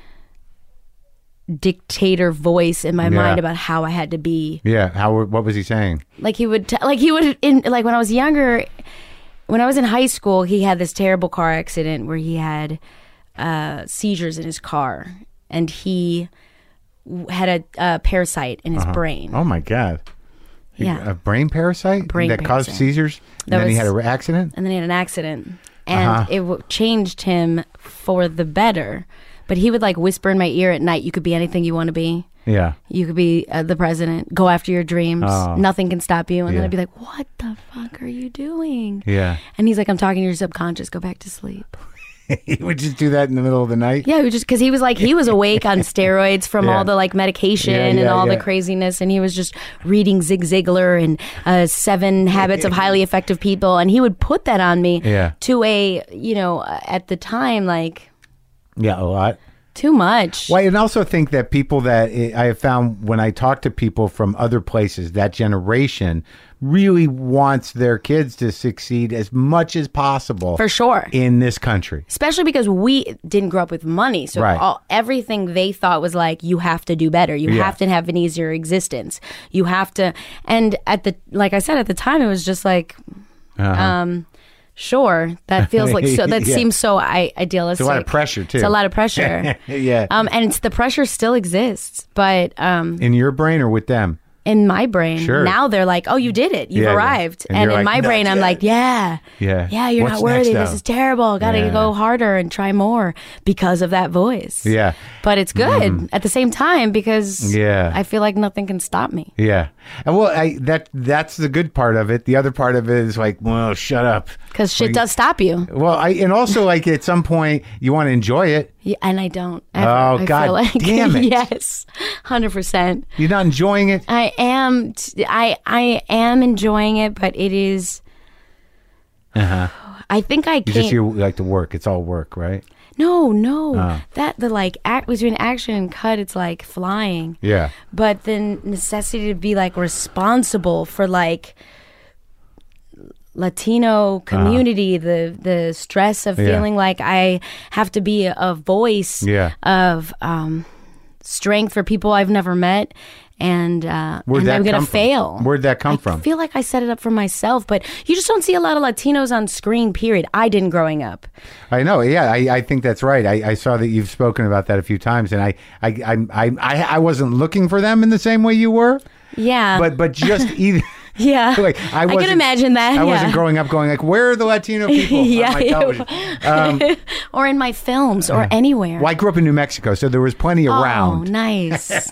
dictator voice in my mind about how I had to be. Yeah. What was he saying? When I was younger, when I was in high school, he had this terrible car accident where he had seizures in his car, and he had a parasite in his brain. Oh my God! Yeah, a brain parasite that caused seizures. And then he had an accident. And then he had an accident, and it changed him for the better. But he would whisper in my ear at night, "You could be anything you want to be. Yeah, you could be the president. Go after your dreams. Nothing can stop you." And then I'd be like, "What the fuck are you doing?" Yeah, and he's like, "I'm talking to your subconscious. Go back to sleep." He would just do that in the middle of the night? Yeah, because he was awake on steroids from all the medication and all the craziness, and he was just reading Zig Ziglar and 7 Habits of Highly Effective People, and he would put that on me to a, at the time, yeah, a lot. Too much. Well, and also think that people that I have found when I talk to people from other places, that generation really wants their kids to succeed as much as possible. For sure. In this country. Especially because we didn't grow up with money. So everything they thought was like, you have to do better. You have to have an easier existence. You have to. And like I said, at the time, it was just like, sure, that feels like so. That seems so idealistic. It's a lot of pressure too. It's a lot of pressure. And the pressure still exists, but in your brain or with them. In my brain, sure. Now they're like, "Oh, you did it! You've arrived." And in my brain, I'm like, "Yeah, you're not worthy. This is terrible. Got to go harder and try more because of that voice." Yeah, but it's good at the same time because I feel like nothing can stop me. Yeah, and well, that's the good part of it. The other part of it is like, well, shut up, because shit does stop you. Well, and also like at some point you want to enjoy it. Yeah, and I don't. Ever. Oh, God damn it! Yes, 100%. You're not enjoying it. I am. I am enjoying it, but it is. I think I can't. You like to work. It's all work, right? No. That the like act between action and cut, it's like flying. Yeah. But the necessity to be like responsible for like Latino community, the stress of feeling like I have to be a voice of strength for people I've never met, and I'm going to fail. Where'd that come from? I feel like I set it up for myself, but you just don't see a lot of Latinos on screen, period. I didn't growing up. I know, yeah, I think that's right. I saw that you've spoken about that a few times, and I wasn't looking for them in the same way you were. Yeah. But just either... Yeah, like, I can imagine that. I wasn't growing up going like, where are the Latino people on my television? Or in my films or anywhere. Well, I grew up in New Mexico, so there was plenty around. Oh, nice. It's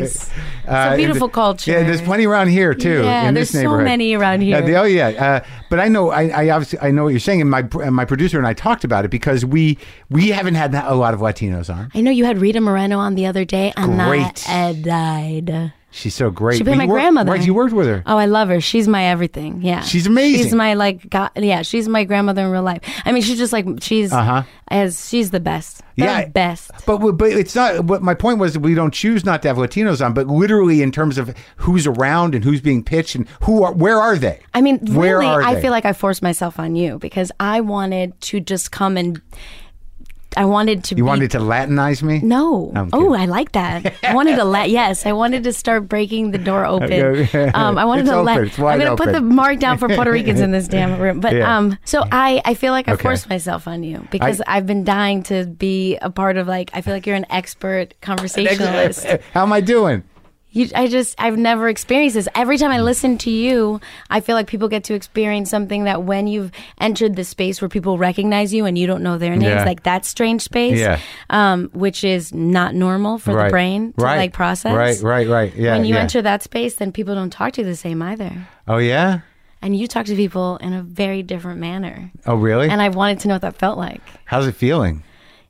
a beautiful culture. Yeah, there's plenty around here too. Yeah, in there's this neighborhood. So many around here. But I know, I obviously I know what you're saying, and my producer and I talked about it because we haven't had a lot of Latinos on. I know you had Rita Moreno on the other day, and Great. I died. She's so great. She played my grandmother. Right, you worked with her. Oh, I love her. She's my everything. Yeah, she's amazing. She's my she's my grandmother in real life. I mean, she's just like she's the best. Best. But it's not. What my point was, we don't choose not to have Latinos on, but literally in terms of who's around and who's being pitched and where are they? I mean, really, I feel like I forced myself on you because I wanted to just come and. I wanted to. You wanted to Latinize me? No. Oh, I like that. I wanted to Yes, I wanted to start breaking the door open. I wanted to let. I'm going to put the mark down for Puerto Ricans in this damn room. But so I feel like I forced myself on you because I've been dying to be a part of like. I feel like you're an expert conversationalist. How am I doing? I've never experienced this. Every time I listen to you, I feel like people get to experience something that when you've entered the space where people recognize you and you don't know their names, like that strange space, which is not normal for the brain to like process. Right. Yeah. When you enter that space, then people don't talk to you the same either. Oh, yeah? And you talk to people in a very different manner. Oh, really? And I wanted to know what that felt like. How's it feeling?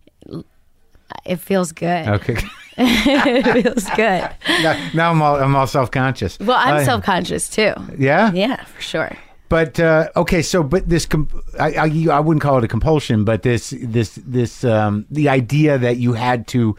It feels good. Okay. It feels good. Now I'm all self-conscious. Well, I'm self-conscious too. Yeah? Yeah, for sure. But okay, so this I wouldn't call it a compulsion, but this the idea that you had to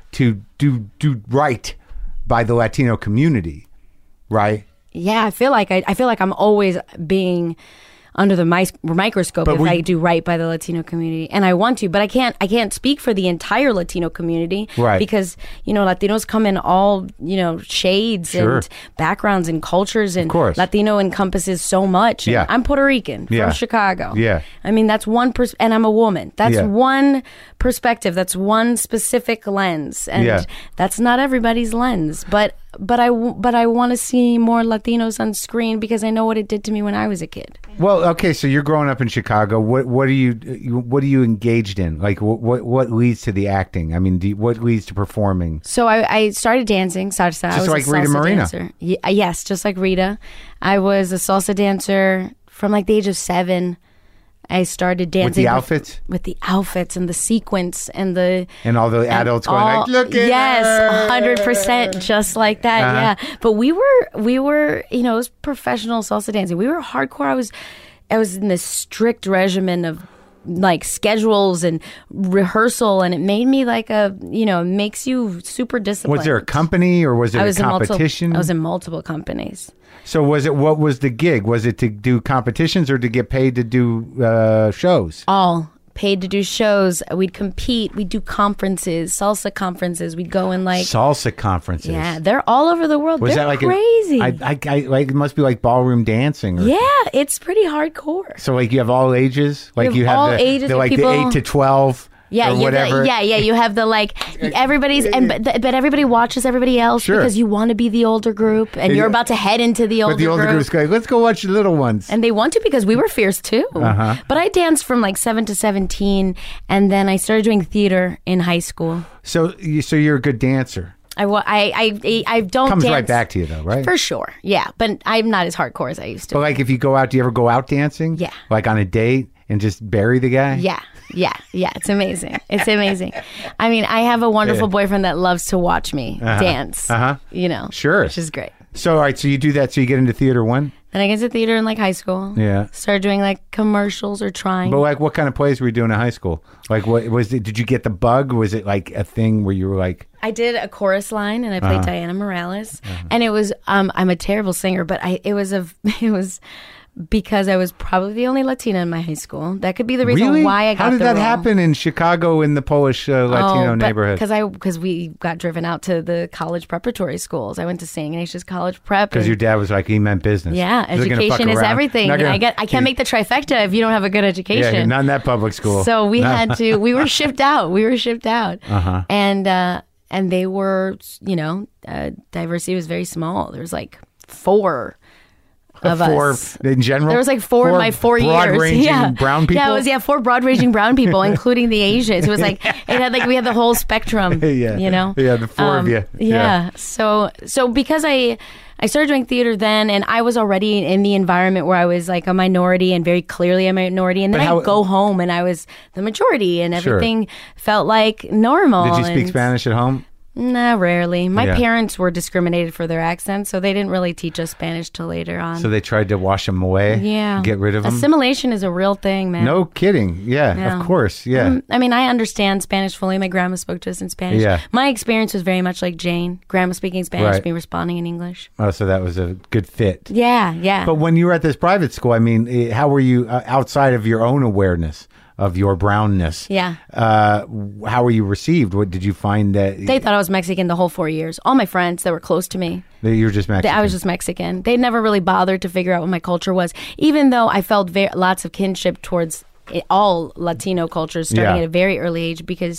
do right by the Latino community, right? Yeah, I feel like I'm always being under the microscope if I do right by the Latino community, and I want to, but I can't speak for the entire Latino community, right? Because Latinos come in all shades and backgrounds and cultures, and Latino encompasses so much. Yeah, I'm Puerto Rican from Chicago. Yeah, I mean that's one and I'm a woman. That's one perspective. That's one specific lens, and that's not everybody's lens, but I want to see more Latinos on screen because I know what it did to me when I was a kid. Well, okay, so you're growing up in Chicago. What are you engaged in? Like, what leads to the acting? I mean, what leads to performing? So I started dancing salsa. Just like Rita Moreno. Dancer. Yes, just like Rita. I was a salsa dancer from like the age of 7. I started dancing with the outfits, and the sequence and all the adults going like, look at her. 100%, just like that. Yeah, but we were it was professional salsa dancing. We were hardcore. I was in this strict regimen of like schedules and rehearsal, and it made me like makes you super disciplined. Was there a company or was it a competition? I was in multiple companies. So what was the gig? Was it to do competitions or to get paid to do shows? All. Paid to do shows. We'd compete. We'd do conferences, salsa conferences. We'd go in like salsa conferences. Yeah, they're all over the world. Was they're that like crazy? Like it must be like ballroom dancing. Yeah, it's pretty hardcore. So like you have all ages. Like you have all the, ages. the, like people, the 8 to 12. Yeah, or whatever. You have the like everybody's, but everybody watches everybody else because you want to be the older group, and you're about to head into the older group. But the older group's going, let's go watch the little ones, and they want to because we were fierce too. But I danced from like 7 to 17, and then I started doing theater in high school. So you're a good dancer. I don't comes dance. Right back to you though, right? For sure, yeah. But I'm not as hardcore as I used to. But like if you go out, do you ever go out dancing? Yeah. Like on a date and just bury the guy? Yeah. It's amazing. It's amazing. I mean, I have a wonderful boyfriend that loves to watch me dance. You know, sure, which is great. So all right, so you do that. So you get into theater when? Then I get into theater in like high school. Yeah. Started doing like commercials or trying. But like, what kind of plays were you doing in high school? Like, what was it? Did you get the bug? Was it like a thing where you were like? I did a chorus line and I played Diana Morales, and it was I'm a terrible singer, but it was because I was probably the only Latina in my high school. That could be the reason why I got the role. How did that happen in Chicago in the Polish Latino neighborhood? Because we got driven out to the college preparatory schools. I went to St. Ignatius College Prep. Because your dad was like, he meant business. Yeah, education is everything. I can't make the trifecta if you don't have a good education. Yeah, not in that public school. So we had to. We were shipped out. And they were, diversity was very small. There was like 4 of us. In general? There was like 4 in my 4 years. Broad-ranging brown people? Yeah, it was 4 broad-ranging brown people, including the Asians. It was like, we had the whole spectrum, Yeah, the 4 of you. Yeah. So because I started doing theater then, and I was already in the environment where I was like a minority and very clearly a minority. And then I'd go home and I was the majority and everything felt like normal. Did you speak Spanish at home? Nah, rarely. My parents were discriminated for their accents, so they didn't really teach us Spanish till later on. So they tried to wash them away? Yeah. Get rid of them? Assimilation is a real thing, man. No kidding. Yeah. Of course. Yeah. I mean, I understand Spanish fully. My grandma spoke to us in Spanish. Yeah. My experience was very much like Jane. Grandma speaking Spanish, me responding in English. Oh, so that was a good fit. Yeah. But when you were at this private school, I mean, how were you outside of your own awareness of your brownness? Yeah. How were you received? What did you find that they thought I was Mexican the whole 4 years? All my friends that were close to me. That you were just Mexican. I was just Mexican. They never really bothered to figure out what my culture was, even though I felt lots of kinship towards all Latino cultures starting at a very early age because,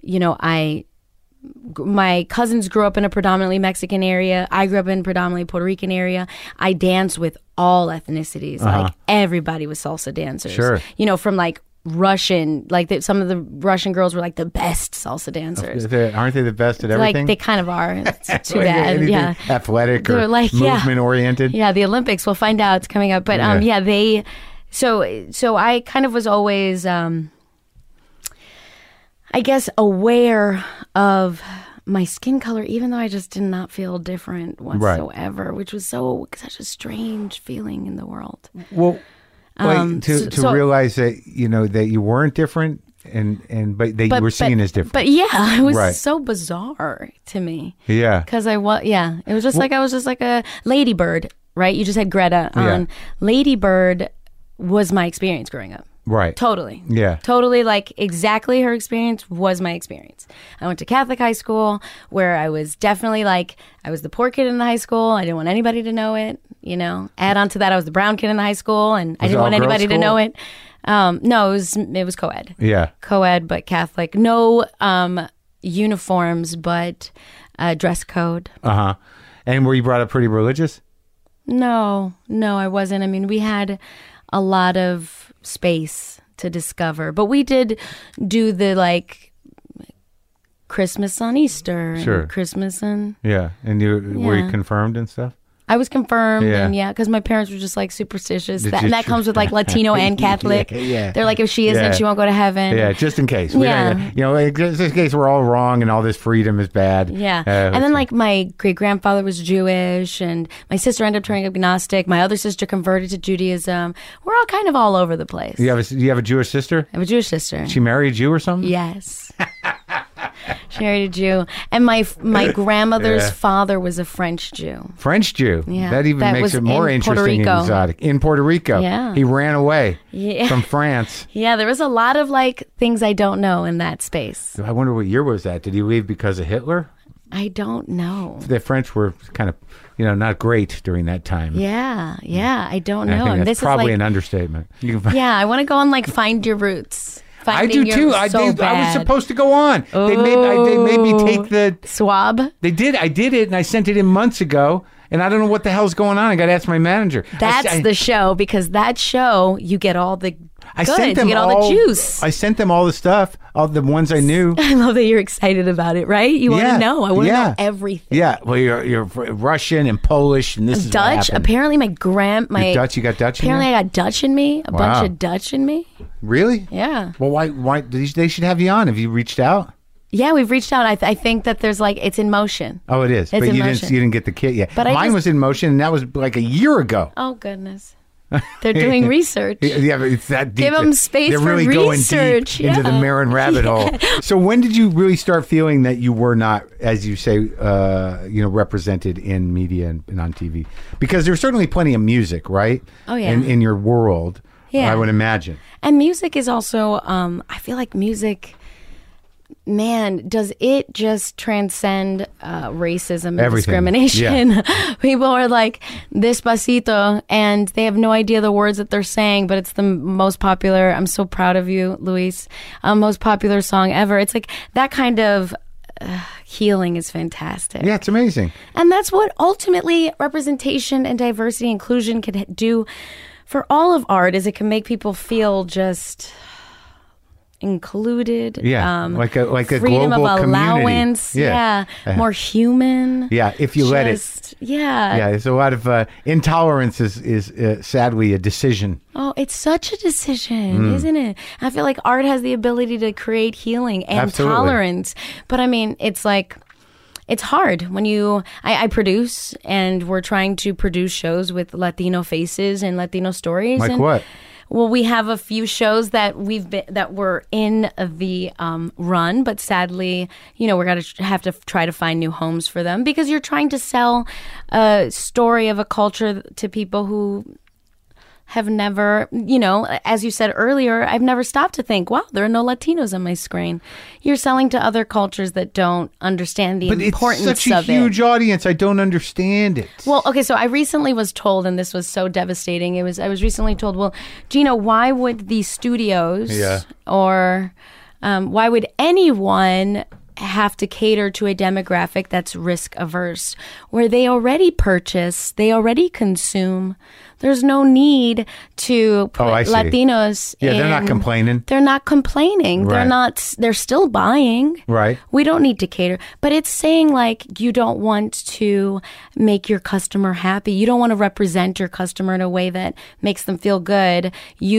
my cousins grew up in a predominantly Mexican area. I grew up in a predominantly Puerto Rican area. I danced with all ethnicities. Like everybody was salsa dancers. Sure. From like Russian, like some of the Russian girls were like the best salsa dancers. Aren't they the best at everything? Like they kind of are. It's too bad. Yeah, athletic or like, movement oriented. Yeah, the Olympics. We'll find out. It's coming up. But they. So I kind of was always, I guess, aware of my skin color, even though I just did not feel different whatsoever, which was such a strange feeling in the world. Well. To realize that that you weren't different but that you were seen as different. But it was so bizarre to me. Yeah, because it was just like I was just like a ladybird, right? You just had Greta on. Ladybird was my experience growing up. Right. Totally. Yeah. Totally, like exactly her experience was my experience. I went to Catholic high school where I was definitely like, I was the poor kid in the high school. I didn't want anybody to know it, Add on to that, I was the brown kid in the high school and I didn't want anybody to know it. No, it was co-ed. Yeah. Co-ed, but Catholic. No uniforms, but dress code. Uh-huh. And were you brought up pretty religious? No, I wasn't. I mean, we had a lot of space to discover, but we did do the like Christmas on Easter, sure, and Christmas and and were you confirmed and stuff? I was confirmed, and because my parents were just like superstitious. That comes with like Latino and Catholic. They're like, if she isn't, she won't go to heaven. Yeah, just in case. Just in case we're all wrong and all this freedom is bad. Yeah. And then like my great-grandfather was Jewish, and my sister ended up turning agnostic. My other sister converted to Judaism. We're all kind of all over the place. You have a Jewish sister? I have a Jewish sister. She married a Jew or something? Yes. She married a Jew. And my grandmother's father was a French Jew. French Jew? Yeah. That even makes it more interesting and exotic. In Puerto Rico. Yeah. He ran away from France. Yeah, there was a lot of like things I don't know in that space. I wonder what year was that? Did he leave because of Hitler? I don't know. The French were kind of, not great during that time. Yeah, I don't know. I think that's this probably is like, an understatement. Yeah, I want to go on like Find Your Roots. I do too. I was supposed to go on. They made me take the swab. They did. I did it, and I sent it in months ago. And I don't know what the hell's going on. I got to ask my manager. That's the show, because that show you get all the goods, you get all the juice. I sent them all the stuff, all the ones I knew. I love that you're excited about it, right? You want to know. I want to know everything. Yeah. Well, you're Russian and Polish, and this is Dutch. Apparently, my You're Dutch. You got Dutch. Apparently, I got Dutch in me. A bunch of Dutch in me. Really? Yeah. Well, why? They should have you on. Have you reached out? Yeah, we've reached out. I think that there's like, it's in motion. Oh, it is. But you didn't get the kit yet. But mine was in motion, and that was like a year ago. Oh, goodness. They're doing research. Yeah, but it's that deep. Give them space They're for really research. Going deep into the Marin rabbit hole. So when did you really start feeling that you were not, as you say, represented in media and on TV? Because there's certainly plenty of music, right? Oh, yeah. In your world, I would imagine. And music is also, I feel like music... Man, does it just transcend racism and discrimination? Yeah. People are like, Despacito, and they have no idea the words that they're saying, but it's the most popular. I'm so proud of you, Luis. Most popular song ever. It's like that kind of healing is fantastic. Yeah, it's amazing. And that's what ultimately representation and diversity inclusion can do for all of art, is it can make people feel just... included, like a freedom global of allowance, community. More human. Yeah, if you let it. Yeah, there's a lot of intolerance is sadly a decision. Oh, it's such a decision, isn't it? I feel like art has the ability to create healing and tolerance, but I mean, it's like. It's hard when I produce, and we're trying to produce shows with Latino faces and Latino stories. Like what? Well, we have a few shows that were in the run, but sadly, we're going to have to try to find new homes for them, because you're trying to sell a story of a culture to people who have never, as you said earlier, I've never stopped to think, wow, there are no Latinos on my screen. You're selling to other cultures that don't understand the importance of it. But it's such a huge audience. I don't understand it. Well, okay, so I recently was told, and this was so devastating. I was recently told, well, Gina, why would the studios or why would anyone have to cater to a demographic that's risk averse, where they already purchase, they already consume. There's no need to put Latinos in. They're not complaining. They're not complaining. Right. They're still buying. Right. We don't need to cater. But it's saying like you don't want to make your customer happy. You don't want to represent your customer in a way that makes them feel good.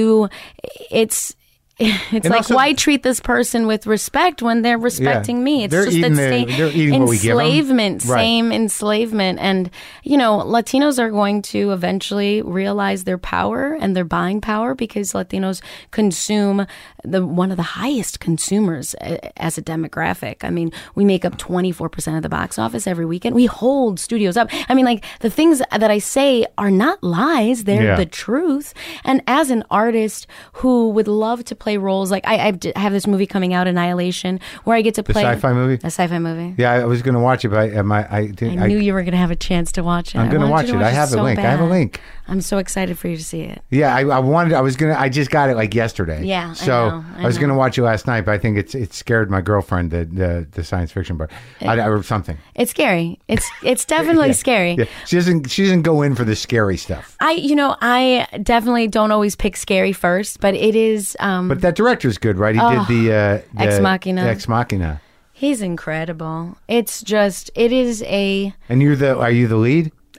It's like, also, why treat this person with respect when they're respecting me? It's just that enslavement, same enslavement. And, Latinos are going to eventually realize their power and their buying power, because Latinos consume one of the highest consumers as a demographic. I mean, we make up 24% of the box office every weekend. We hold studios up. I mean, like, the things that I say are not lies. They're the truth. And as an artist who would love to play roles, like I have this movie coming out, Annihilation, where I get to play the sci-fi movie. A sci-fi movie. Yeah, I was going to watch it, but I knew you were going to have a chance to watch it. I'm going to watch it. I have a link. I have a link. I'm so excited for you to see it. Yeah, I just got it like yesterday. Yeah, so I was going to watch it last night, but I think it scared my girlfriend, the science fiction part, or something. It's scary. It's definitely scary. Yeah. She doesn't go in for the scary stuff. I definitely don't always pick scary first, but it is. But that director's good, right? He did the Ex Machina. Ex Machina. He's incredible. It's just, it is a. And are you the lead?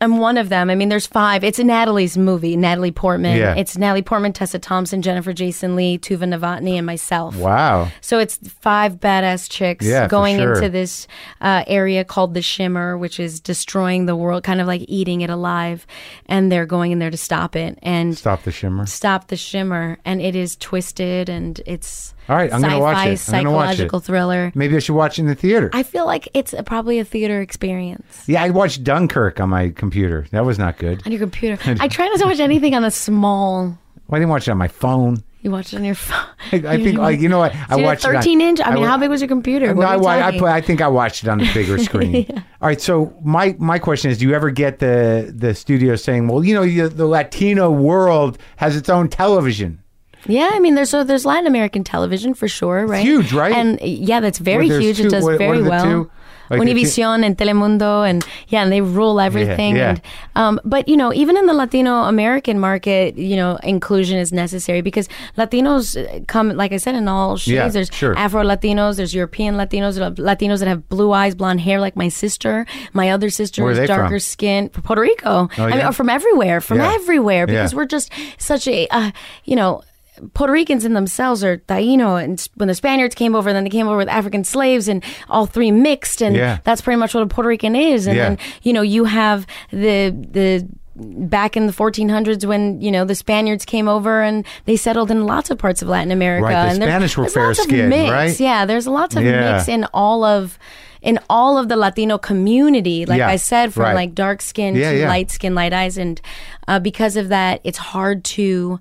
I'm one of them. I mean, there's 5. It's Natalie's movie, Natalie Portman. Yeah. It's Natalie Portman, Tessa Thompson, Jennifer Jason Leigh, Tuva Novotny, and myself. Wow. So it's 5 badass chicks going into this area called the Shimmer, which is destroying the world, kind of like eating it alive. And they're going in there to stop it. And Stop the Shimmer. Stop the Shimmer. And it is twisted and it's all right, I'm going to watch it. Psychological thriller. Maybe I should watch it in the theater. I feel like it's probably a theater experience. Yeah, I watched Dunkirk on my computer. That was not good. On your computer. I try not to watch anything on a small... Well, I didn't watch it on my phone. You watched it on your phone. I think, you know what? I watched 13-inch? I mean, how big was your computer? No, I think I watched it on the bigger screen. Yeah. All right, so my question is, do you ever get the studio saying, well, you know, the Latino world has its own television? Yeah, I mean, there's Latin American television for sure, right? It's huge, right? And yeah, that's very huge. It does very well. Like Univision and Telemundo, and they rule everything. Yeah. And, but you know, even in the Latino American market, you know, inclusion is necessary because Latinos come, like I said, in all shades. Yeah, there's sure. Afro Latinos, there's European Latinos, Latinos that have blue eyes, blonde hair, like my sister. My other sister is darker skin, from Puerto Rico. Oh, yeah? I mean, or from everywhere, because we're just such a, you know. Puerto Ricans in themselves are Taino, and when the Spaniards came over, then they came over with African slaves, and all 3 mixed, and that's pretty much what a Puerto Rican is. And then, you know, you have the back in the 1400s when, you know, the Spaniards came over and they settled in lots of parts of Latin America. Right, the and Spanish were fair-skinned, right? Yeah, there's lots of mix in all of the Latino community, like I said, from like dark skin to light skin, light eyes, and because of that, it's hard to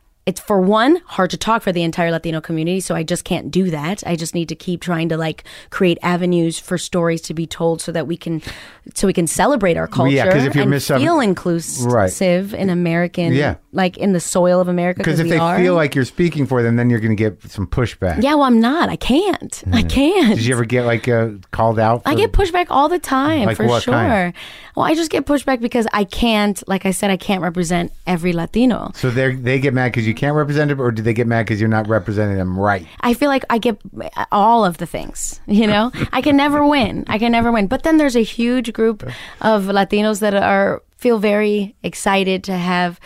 talk for the entire Latino community, so I just can't do that. I just need to keep trying to like create avenues for stories to be told so that we can celebrate our culture and feel inclusive in American, like in the soil of America. Because if they feel like you're speaking for them, then you're going to get some pushback. Yeah, well, I'm not. I can't. I can't. Did you ever get like called out? I get pushback all the time, like for sure. Kind? Well, I just get pushback because I can't, like I said, I can't represent every Latino. So they get mad because you can't represent it, or do they get mad because you're not representing them right? I feel like I get all of the things, you know? I can never win. But then there's a huge group of Latinos that feel very excited to have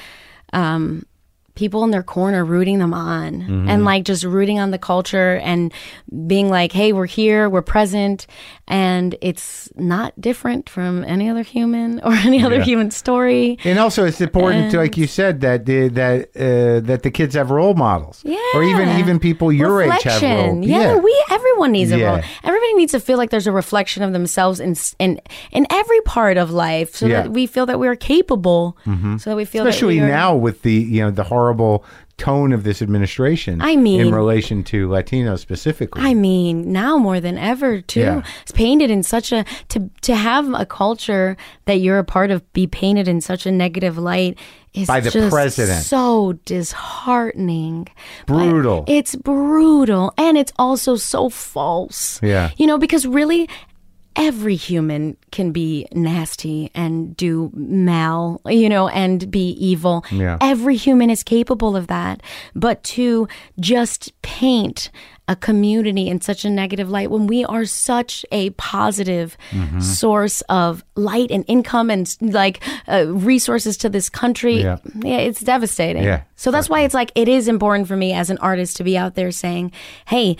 people in their corner rooting them on and like just rooting on the culture and being like, hey, we're here, we're present, and it's not different from any other human or any other human story. And also it's important to, like you said, that the kids have role models. Yeah. Or even people your age have role models. Yeah, everyone needs a role. Everybody needs to feel like there's a reflection of themselves in every part of life, so that we feel that we are capable. So that we feel especially now with the horrible tone of this administration. I mean, in relation to Latinos specifically. I mean, now more than ever, too. Yeah. It's painted in such a to have a culture that you're a part of be painted in such a negative light is by the just president. So disheartening. Brutal. But it's brutal, and it's also so false. Yeah. You know, because really, every human can be nasty and do mal, you know, and be evil. Yeah. Every human is capable of that. But to just paint a community in such a negative light when we are such a positive source of light and income and like resources to this country, it's devastating. Yeah. So that's why it's like it is important for me as an artist to be out there saying, hey,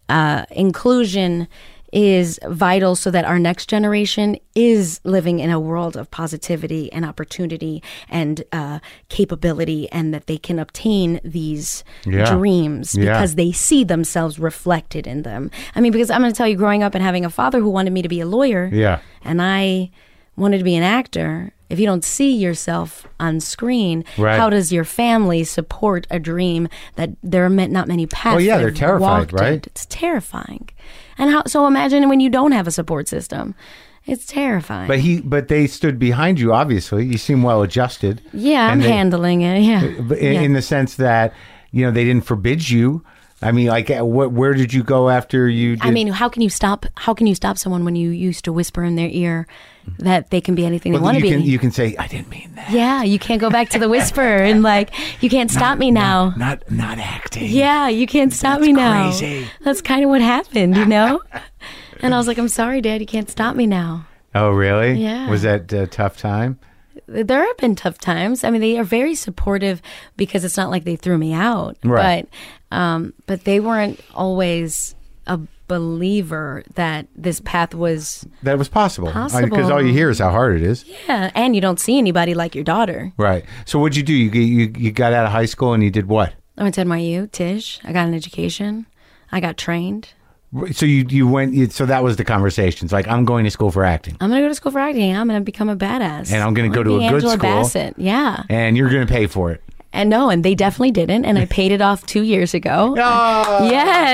inclusion is vital so that our next generation is living in a world of positivity and opportunity and capability, and that they can obtain these dreams because they see themselves reflected in them. I mean, because I'm going to tell you, growing up and having a father who wanted me to be a lawyer, and I wanted to be an actor. If you don't see yourself on screen, how does your family support a dream that there are not many paths? Oh yeah, they're terrified, right? It's terrifying. And so imagine when you don't have a support system. It's terrifying. But they stood behind you, obviously. You seem well adjusted. Yeah, I'm handling it, in the sense that, you know, they didn't forbid you. I mean, like, where did you go after you did? I mean, how can you stop someone when you used to whisper in their ear that they can be anything they want to be? You can say, I didn't mean that. Yeah, you can't go back to the whisper and like, you can't stop me now. Not acting. Yeah, you can't stop me now. Crazy. That's kind of what happened, you know? And I was like, I'm sorry, Dad, you can't stop me now. Oh, really? Yeah. Was that a tough time? there have been tough times. I mean, they are very supportive because it's not like they threw me out. Right. But they weren't always a believer that this path was possible. Because all you hear is how hard it is. Yeah, and you don't see anybody like your daughter. Right. So what'd you do? You got out of high school and you did what? I went to NYU, Tisch. I got an education. I got trained. So you went. So that was the conversation. It's like, I'm going to school for acting. I'm going to go to school for acting. I'm going to become a badass. And I'm going to go to a good Angela school. Bassett. Yeah. And you're going to pay for it. And they definitely didn't. And I paid it off 2 years ago. Oh,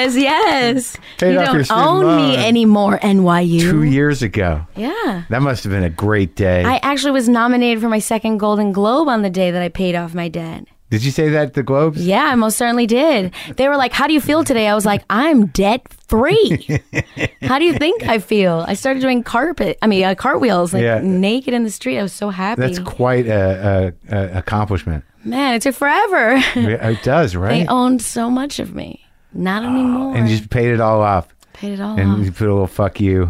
yes. Paid You off your don't student own loan. me anymore, NYU. 2 years ago. Yeah. That must have been a great day. I actually was nominated for my second Golden Globe on the day that I paid off my debt. Did you say that at the Globes? Yeah, I most certainly did. They were like, how do you feel today? I was like, I'm debt free. How do you think I feel? I started doing cartwheels, naked in the street. I was so happy. That's quite a accomplishment. Man, it took forever. It does, right? They owned so much of me. Not anymore. And you just paid it all off. Paid it all and off. you put a little fuck you.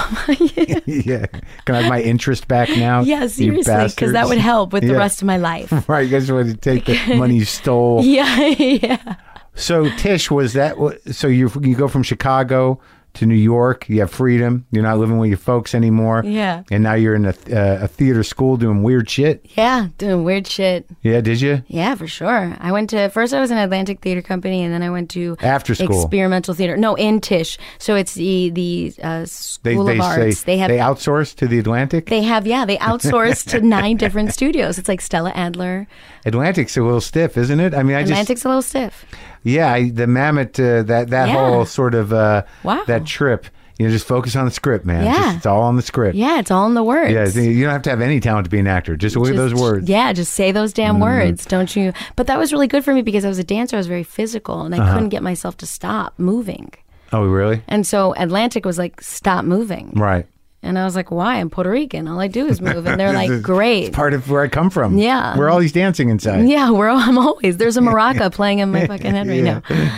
Yeah. Can I have my interest back now? Yeah, seriously, because that would help with the rest of my life. Right. You guys want to take the money you stole. Yeah. So Tisch, so you go from Chicago to New York. You have freedom. You're not living with your folks anymore. Yeah. And now you're in a theater school doing weird shit. Yeah, doing weird shit. Yeah, did you? Yeah, for sure. First I was in Atlantic Theater Company, and then I went to after school experimental theater. No, in Tisch. So it's the School of Arts. They outsource to the Atlantic. They outsource to 9 different studios. It's like Stella Adler. Atlantic's a little stiff, isn't it? I mean, Atlantic's a little stiff. Yeah, the Mammoth, that whole sort of that trip. Just focus on the script, man. Yeah. It's all on the script. Yeah, it's all in the words. Yeah, you don't have to have any talent to be an actor. Just look at those words. Yeah, just say those damn words, don't you? But that was really good for me because I was a dancer. I was very physical, and I couldn't get myself to stop moving. Oh, really? And so Atlantic was like, stop moving. Right. And I was like, why? I'm Puerto Rican. All I do is move. And they're like, great. It's part of where I come from. Yeah. We're always dancing inside. Yeah, I'm always. There's a maraca playing in my fucking head right now.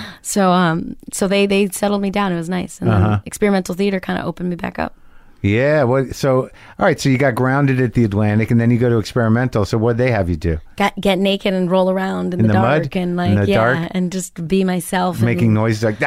So they settled me down. It was nice. And then experimental theater kind of opened me back up. Yeah. All right. So you got grounded at the Atlantic, and then you go to experimental. So what'd they have you do? Get naked and roll around in the dark mud? and dark? and just be myself. Making noises like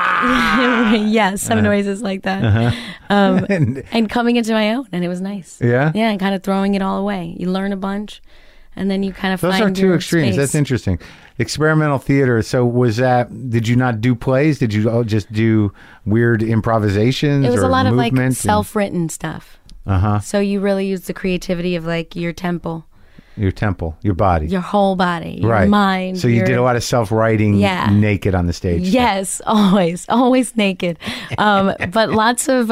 yes, some noises like that. And coming into my own, and it was nice. Yeah. Yeah, and kind of throwing it all away. You learn a bunch, and then you kind of those find are two your extremes. space. That's interesting. Experimental theater. So did you not do plays? Did you just do weird improvisations? It was or a lot of like movement self-written stuff. So you really use the creativity of like your temple. Your temple, your body. Your whole body, your mind. So you did a lot of self-writing naked on the stage. Yes, always naked. But lots of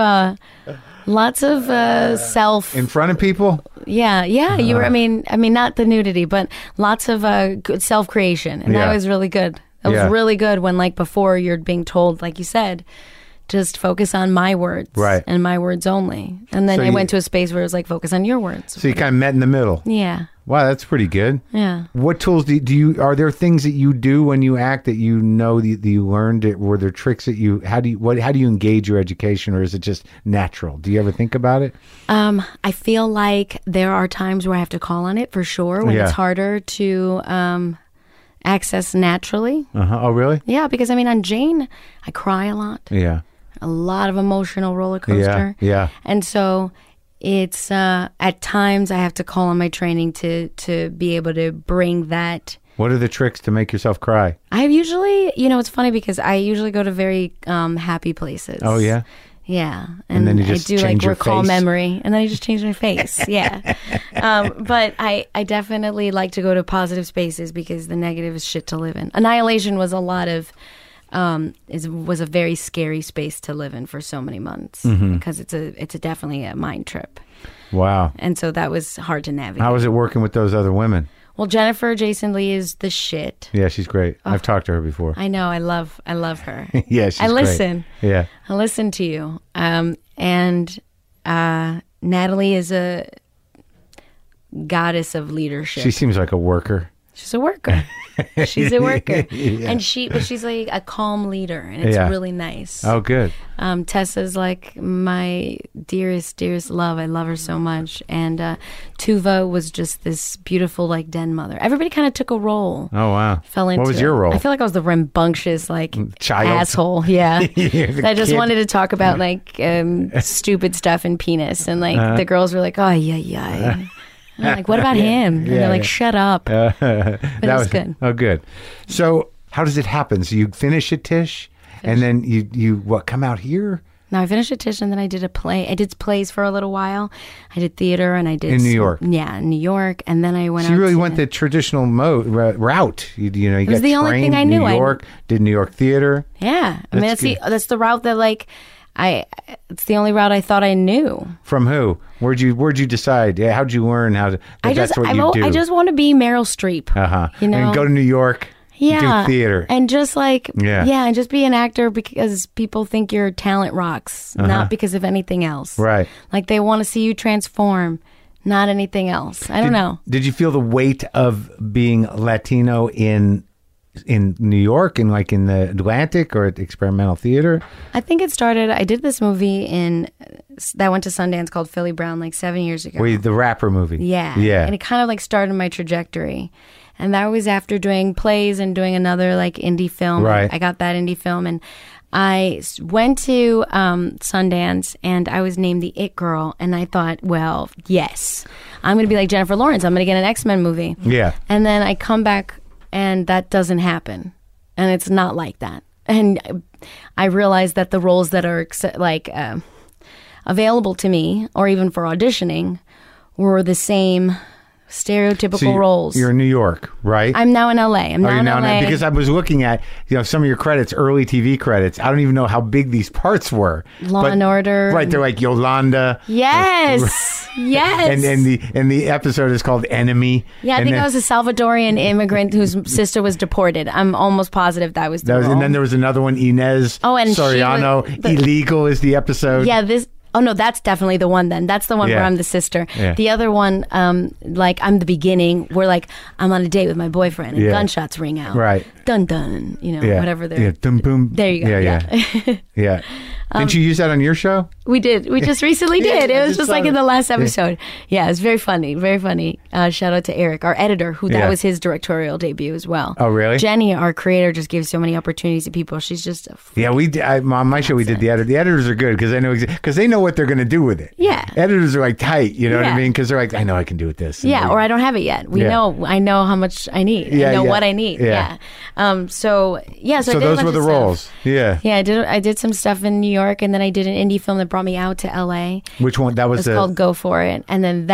self in front of people. Yeah. You were. I mean, not the nudity, but lots of good self-creation, and that was really good. It was really good when, like, before you're being told, like you said, just focus on my words, and my words only. And then I went to a space where it was like, focus on your words. So you kind of met in the middle. Yeah. Wow, that's pretty good. Yeah. What tools do you? Are there things that you do when you act that you know that you learned? Were there tricks that you? How do you engage your education, or is it just natural? Do you ever think about it? I feel like there are times where I have to call on it for sure when it's harder to access naturally. Oh, really? Yeah, because on Jane, I cry a lot. Yeah. A lot of emotional roller coaster. Yeah. And so it's at times I have to call on my training to be able to bring that. What are the tricks to make yourself cry? I usually, it's funny because I usually go to very happy places. Oh, yeah? Yeah. And then you just I do change like your recall face? memory, and then I just change my face. Yeah. But I definitely like to go to positive spaces because the negative is shit to live in. Annihilation was a lot of was a very scary space to live in for so many months because it's definitely a mind trip. Wow. And so that was hard to navigate. How was it working with those other women? Well, Jennifer Jason Leigh is the shit. Yeah, she's great. I've talked to her before. I know. I love her. Yeah, she's great. I listen. Yeah. I listen to you. And Natalie is a goddess of leadership. She seems like a worker. She's a worker. She's a worker. And she's like a calm leader, and it's really nice. Oh, good. Tessa's like my dearest love. I love her so much. And Tuva was just this beautiful like den mother. Everybody kind of took a role. Oh, wow. Fell into What was your role? I feel like I was the rambunctious like child asshole. Yeah. I just kid. wanted to talk about like stupid stuff and penis, and like the girls were like, oh yeah. And I'm like, what about him? And they're like, shut up. But it was good. Oh, good. So how does it happen? So you finish at Tisch, and then you come out here? No, I finished at Tisch, and then I did a play. I did plays for a little while. I did theater, and I did... In New York? Yeah, in New York, and then I went out So you really went the traditional route. You got was the only thing I knew. New York, did New York theater. Yeah. I mean, that's the route that, like... it's the only route I thought I knew. From who? Where'd you decide? Yeah, how'd you learn how to? That's what you do. I just want to be Meryl Streep. You know, and go to New York. Yeah, do theater, and just like and just be an actor because people think your talent rocks, not because of anything else. Right. Like they want to see you transform, not anything else. I don't know. Did you feel the weight of being Latino in New York and like in the Atlantic or at experimental theater? I think it started, I did this movie that went to Sundance called Philly Brown like 7 years ago. Wait, the rapper movie? Yeah. Yeah. And it kind of like started my trajectory. And that was after doing plays and doing another like indie film. Right. I got that indie film, and I went to Sundance, and I was named the It Girl, and I thought, well, yes, I'm going to be like Jennifer Lawrence. I'm going to get an X-Men movie. Yeah. And then I come back, and that doesn't happen. And it's not like that. And I realized that the roles that are like available to me, or even for auditioning, were the same stereotypical roles. You're in New York, right? I'm now in LA. I'm now in LA. Because I was looking at some of your credits, early TV credits. I don't even know how big these parts were. Law and Order. Right, they're like Yolanda. Yes. Yes. And the episode is called Enemy. Yeah, I think I was a Salvadorian immigrant whose sister was deported. I'm almost positive that was the role. And then there was another one, Inez Soriano. Illegal is the episode. Yeah, oh, no, that's definitely the one then. That's the one where I'm the sister. Yeah. The other one, like, I'm the beginning, where, like, I'm on a date with my boyfriend and gunshots ring out. Right. Dun, dun, whatever they're... Yeah, dum, boom. There you go. Yeah. Yeah. Didn't you use that on your show? We did. We just recently did. It was just like in the last episode. Yeah, it's very funny. Very funny. Shout out to Eric, our editor, who that was his directorial debut as well. Oh, really? Jenny, our creator, just gives so many opportunities to people. She's just on my show we did the editor. The editors are good because they know what they're going to do with it. Yeah. Editors are like tight, you know what I mean? Because they're like, I know I can do it this. Yeah, or I don't have it yet. I know how much I need. I know what I need. Yeah. So those were the roles. Yeah. Yeah, I did some stuff in New York, and then I did an indie film that brought me out to LA. Which one? That was called Go For It. And then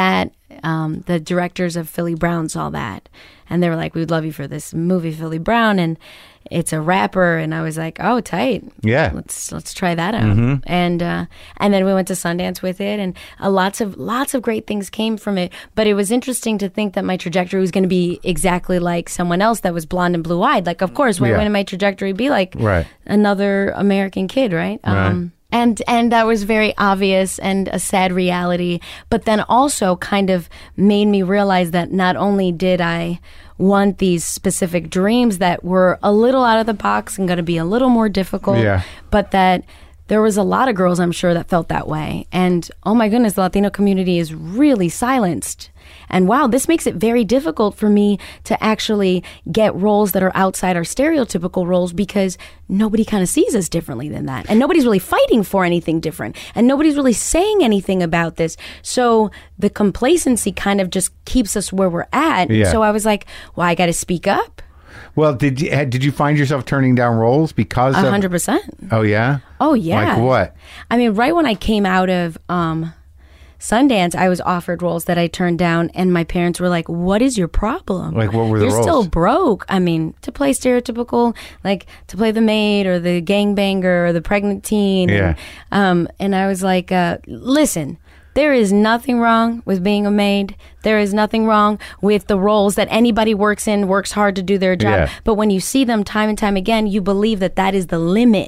the directors of Philly Brown saw that, and they were like, we would love you for this movie, Philly Brown, and it's a rapper. And I was like, oh, tight. Yeah. Let's try that out. Mm-hmm. And then we went to Sundance with it, and lots of great things came from it. But it was interesting to think that my trajectory was going to be exactly like someone else that was blonde and blue-eyed. Like, of course, why wouldn't my trajectory be like another American kid, right? And that was very obvious and a sad reality, but then also kind of made me realize that not only did I want these specific dreams that were a little out of the box and going to be a little more difficult, but that there was a lot of girls, I'm sure, that felt that way. And oh my goodness, the Latino community is really silenced. And wow, this makes it very difficult for me to actually get roles that are outside our stereotypical roles, because nobody kind of sees us differently than that. And nobody's really fighting for anything different. And nobody's really saying anything about this. So the complacency kind of just keeps us where we're at. Yeah. So I was like, well, I got to speak up. Well, did you find yourself turning down roles because of... 100%. Oh, yeah? Oh, yeah. Like what? I mean, right when I came out of Sundance, I was offered roles that I turned down, and my parents were like, what is your problem? Like, what were the roles? You're still broke. I mean, to play stereotypical, like to play the maid or the gangbanger or the pregnant teen. Yeah. And I was like, listen, there is nothing wrong with being a maid. There is nothing wrong with the roles that anybody works hard to do their job. Yeah. But when you see them time and time again, you believe that is the limit.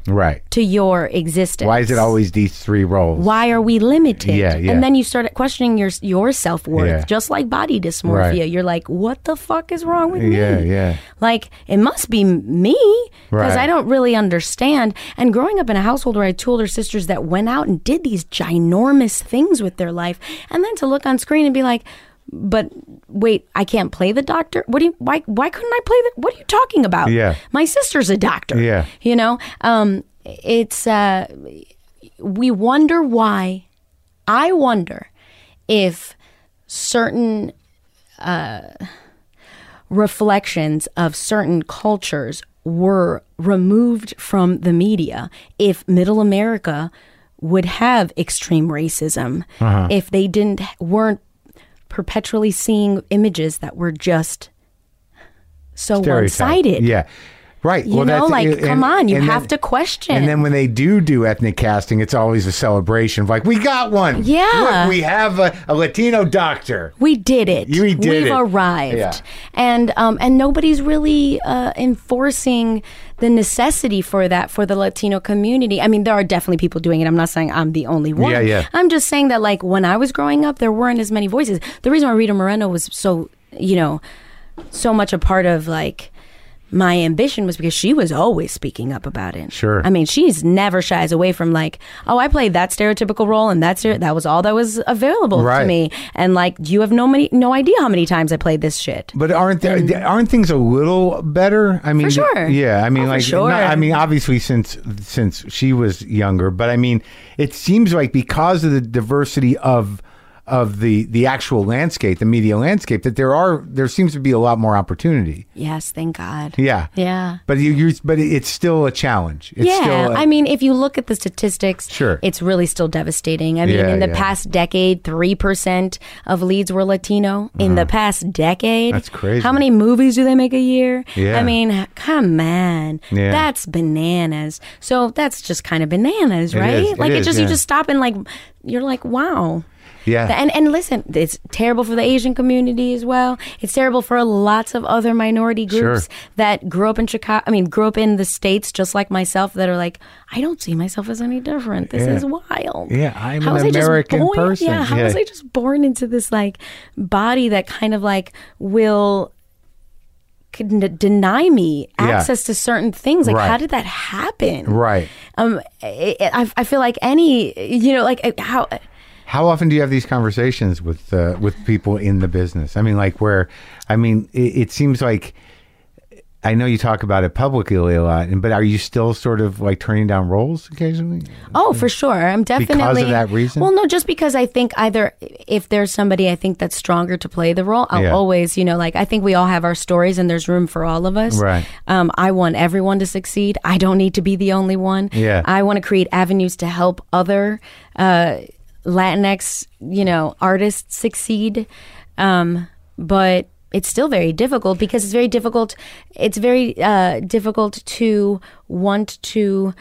right to your existence. Why is it always these three roles? Why are we limited? Yeah. And then you start questioning your self-worth, just like body dysmorphia. Right. You're like, what the fuck is wrong with me? Yeah. Like, it must be me, because I don't really understand. And growing up in a household where I had two older sisters that went out and did these ginormous things with their life, and then to look on screen and be like, but wait, I can't play the doctor? Why couldn't I play what are you talking about? Yeah. My sister's a doctor. Yeah. You know? It's we wonder why. I wonder if certain reflections of certain cultures were removed from the media, if middle America would have extreme racism, if they weren't perpetually seeing images that were just so one-sided. Yeah. Right. You know, like, come on, you have to question. And then when they do ethnic casting, it's always a celebration of like, we got one. Yeah. Look, we have a Latino doctor. We did it. We've arrived. Yeah. And nobody's really enforcing the necessity for that for the Latino community. I mean, there are definitely people doing it. I'm not saying I'm the only one. Yeah. I'm just saying that, like, when I was growing up, there weren't as many voices. The reason why Rita Moreno was so, so much a part of, like, my ambition was because she was always speaking up about it. Sure. I mean, she's never shies away from, like, oh, I played that stereotypical role and that was all that was available to me. And, like, you have no idea how many times I played this shit. But aren't things a little better? I mean, for sure. Yeah. I mean, for sure. Obviously since she was younger, but I mean, it seems like because of the diversity of the actual landscape, the media landscape, that there seems to be a lot more opportunity. Yes, thank God. Yeah. But it's still a challenge. It's still I mean, if you look at the statistics, sure, it's really still devastating. I mean, in the past decade, 3% of leads were Latino. In the past decade, that's crazy. How many movies do they make a year? Yeah. I mean, come on, that's bananas. So that's just kind of bananas, right? You just stop and, like, you're like, wow. Yeah. And listen, it's terrible for the Asian community as well. It's terrible for lots of other minority groups that grew up in grew up in the States just like myself, that are like, I don't see myself as any different. This is wild. Yeah, I'm an American person. Yeah, how was I just born into this, like, body that kind of, like, could deny me access to certain things? Like, how did that happen? Right. I feel like how often do you have these conversations with people in the business? I mean, like, it seems like, I know you talk about it publicly a lot, but are you still sort of, like, turning down roles occasionally? Oh, for sure. I'm definitely... Because of that reason? Well, no, just because I think either if there's somebody I think that's stronger to play the role, I'll always, I think we all have our stories and there's room for all of us. Right. I want everyone to succeed. I don't need to be the only one. Yeah. I want to create avenues to help other Latinx, artists succeed. But it's still very difficult because it's very difficult. It's very difficult to want to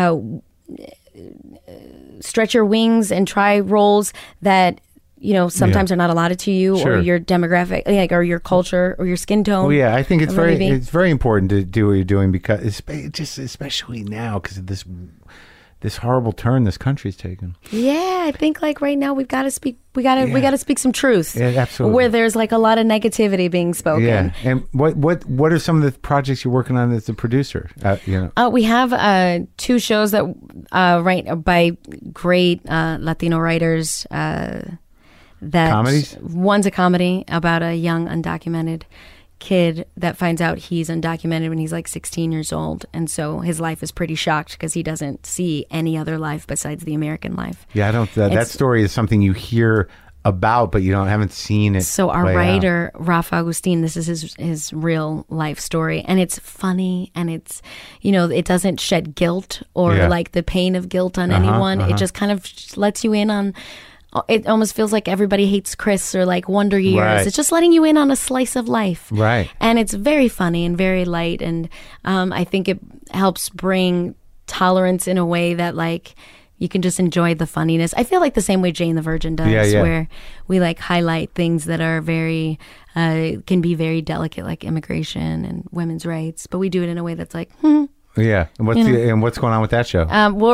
stretch your wings and try roles that, sometimes are not allotted to you, or your demographic, like, or your culture or your skin tone. Well, yeah, I think it's very important to do what you're doing, because especially now, because of this horrible turn this country's taken. Yeah, I think, like, right now we got to speak some truth. Yeah, absolutely. Where there's, like, a lot of negativity being spoken. Yeah. And what are some of the projects you're working on as a producer? We have 2 shows that by great Latino writers. Comedies? One's a comedy about a young undocumented kid that finds out he's undocumented when he's, like, 16 years old, and so his life is pretty shocked because he doesn't see any other life besides the American life. Yeah, that story is something you hear about, but you haven't seen it. So our writer Rafa Agustin, this is his real life story, and it's funny, and it's it doesn't shed guilt or like the pain of guilt on anyone. It just kind of lets you in on. It almost feels like Everybody Hates Chris or, like, Wonder Years. Right. It's just letting you in on a slice of life. Right. And it's very funny and very light. And I think it helps bring tolerance in a way that, like, you can just enjoy the funniness. I feel like the same way Jane the Virgin does, where we, like, highlight things that are very, can be very delicate, like immigration and women's rights. But we do it in a way that's like, Yeah. And what's going on with that show?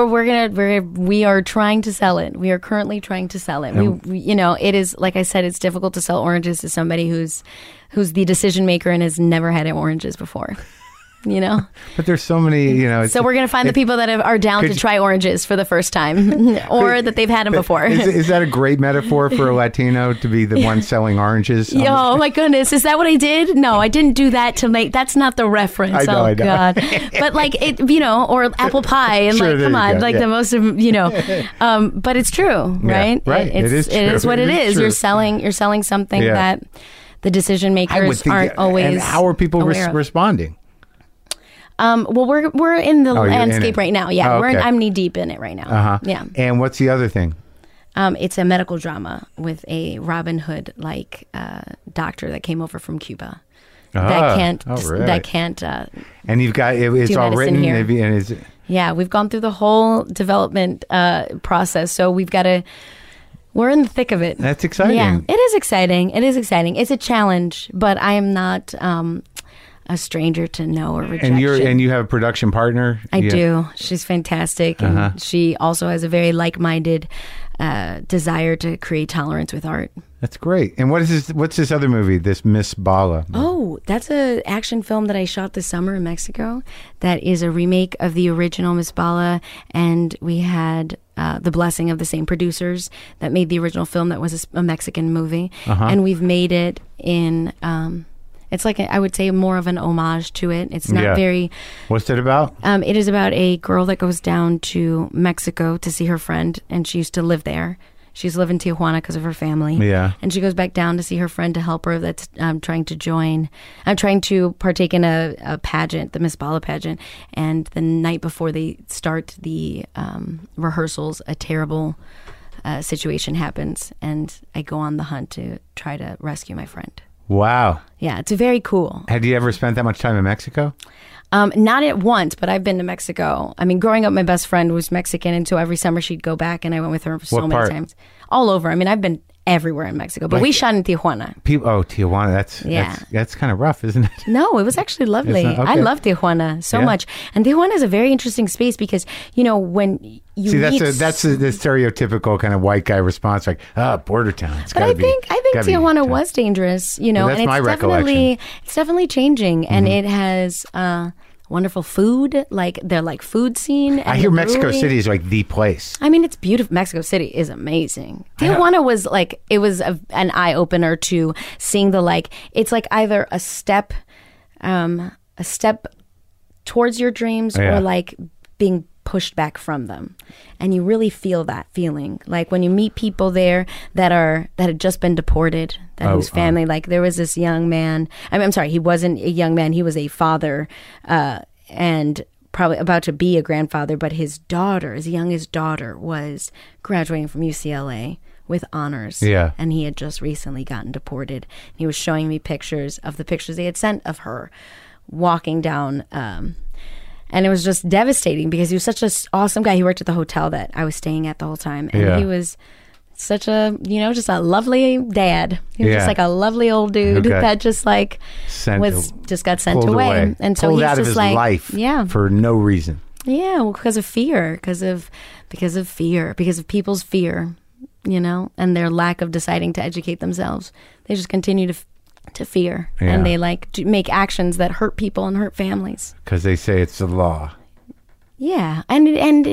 We are trying to sell it. We are currently trying to sell it. It is, like I said, it's difficult to sell oranges to somebody who's the decision maker and has never had oranges before. But there's so many, so we're going to find the people that are down to try oranges for the first time or that they've had them before. Is that a great metaphor for a Latino to be the one selling oranges? Oh my goodness. Is that what I did? No, I didn't do that to make, that's not the reference. I know. God. But like it, or apple pie and sure, come on, the most, but it's true, right? Yeah, right. It is what it is. True. You're selling something that the decision makers aren't always. And how are people responding? Well, we're in the landscape right now. Yeah, okay. I'm knee deep in it right now. Uh-huh. Yeah. And what's the other thing? It's a medical drama with a Robin Hood doctor that came over from Cuba. That can't. And you've got it's all written. And yeah, we've gone through the whole development process, so we've got to. We're in the thick of it. That's exciting. Yeah, it is exciting. It's a challenge, but I am not. A stranger to no or rejection. And you have a production partner? I do. She's fantastic. And she also has a very like-minded desire to create tolerance with art. That's great. And what's this other movie, this Miss Bala? Oh, that's an action film that I shot this summer in Mexico. That is a remake of the original Miss Bala. And we had the blessing of the same producers that made the original film that was a Mexican movie. And we've made it in... it's like I would say more of an homage to it. It's not very... What's it about? It is about a girl that goes down to Mexico to see her friend, and she used to live there. She used to live in Tijuana because of her family. Yeah. And she goes back down to see her friend to help her that's trying to partake in a pageant, the Miss Bala pageant. And the night before they start the rehearsals, a terrible situation happens, and I go on the hunt to try to rescue my friend. Wow. Yeah, it's very cool. Had you ever spent that much time in Mexico? Not at once, but I've been to Mexico. I mean, growing up, my best friend was Mexican, and so every summer she'd go back, and I went with her so many times. All over. I mean, I've been everywhere in Mexico, but we shot in Tijuana. Tijuana. That's kind of rough, isn't it? No, it was actually lovely. Okay. I love Tijuana so much. And Tijuana is a very interesting space because, when you that's the stereotypical kind of white guy response, like, border town. But I think Tijuana was dangerous, Well, that's my recollection. It's definitely changing, and it has wonderful food, they're food scene. I hear Mexico City is like the place. I mean, it's beautiful. Mexico City is amazing. Tijuana was it was an eye opener to seeing it's like either a step towards your dreams or being pushed back from them, and you really feel that feeling when you meet people there that had just been deported, whose family there was this young man. I'm sorry, he wasn't a young man, he was a father and probably about to be a grandfather, but his youngest daughter was graduating from UCLA with honors, and he had just recently gotten deported. He was showing me pictures they had sent of her walking down and it was just devastating because he was such an awesome guy. He worked at the hotel that I was staying at the whole time. And he was such a, just a lovely dad. He was just like a lovely old dude that just got sent away. And so pulled he's out just of his life for no reason. Yeah, well, because of fear, because of people's fear, and their lack of deciding to educate themselves. They just continue to fear, and they make actions that hurt people and hurt families because they say it's the law. Yeah, and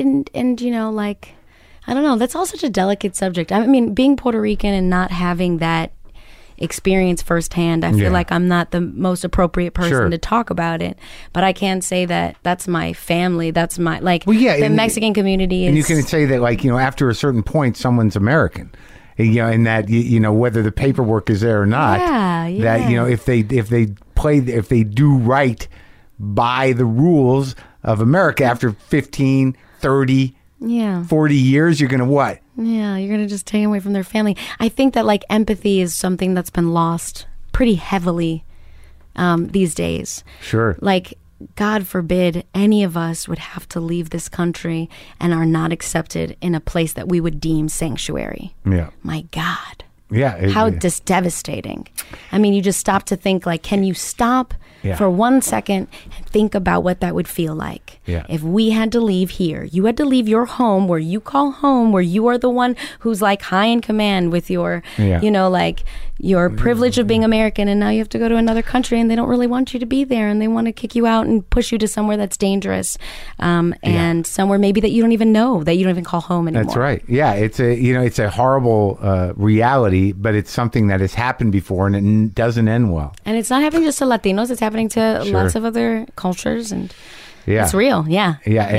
I don't know, that's all such a delicate subject. I mean, being Puerto Rican and not having that experience firsthand, I feel like I'm not the most appropriate person to talk about it, but I can say that that's my family, that's my the Mexican community is, and you can say that after a certain point someone's American. And that whether the paperwork is there or not, that if they do right by the rules of America after 15, 30, 40 years, you're going to what? Yeah, you're going to just take them away from their family. I think that empathy is something that's been lost pretty heavily these days. Sure. God forbid any of us would have to leave this country and are not accepted in a place that we would deem sanctuary. Yeah. My God. Yeah. How devastating. I mean, you just stop to think, like, can you stop for 1 second and think about what that would feel like? Yeah. If we had to leave here, you had to leave your home where you call home, where you are the one who's like high in command with your, you know, like your privilege of being American, and now you have to go to another country and they don't really want you to be there and they want to kick you out and push you to somewhere that's dangerous, and somewhere maybe that you don't even know, that you don't even call home anymore. That's right. Yeah, it's a horrible reality, but it's something that has happened before and it doesn't end well. And it's not happening just to Latinos, it's happening to lots of other cultures, and it's real. Yeah.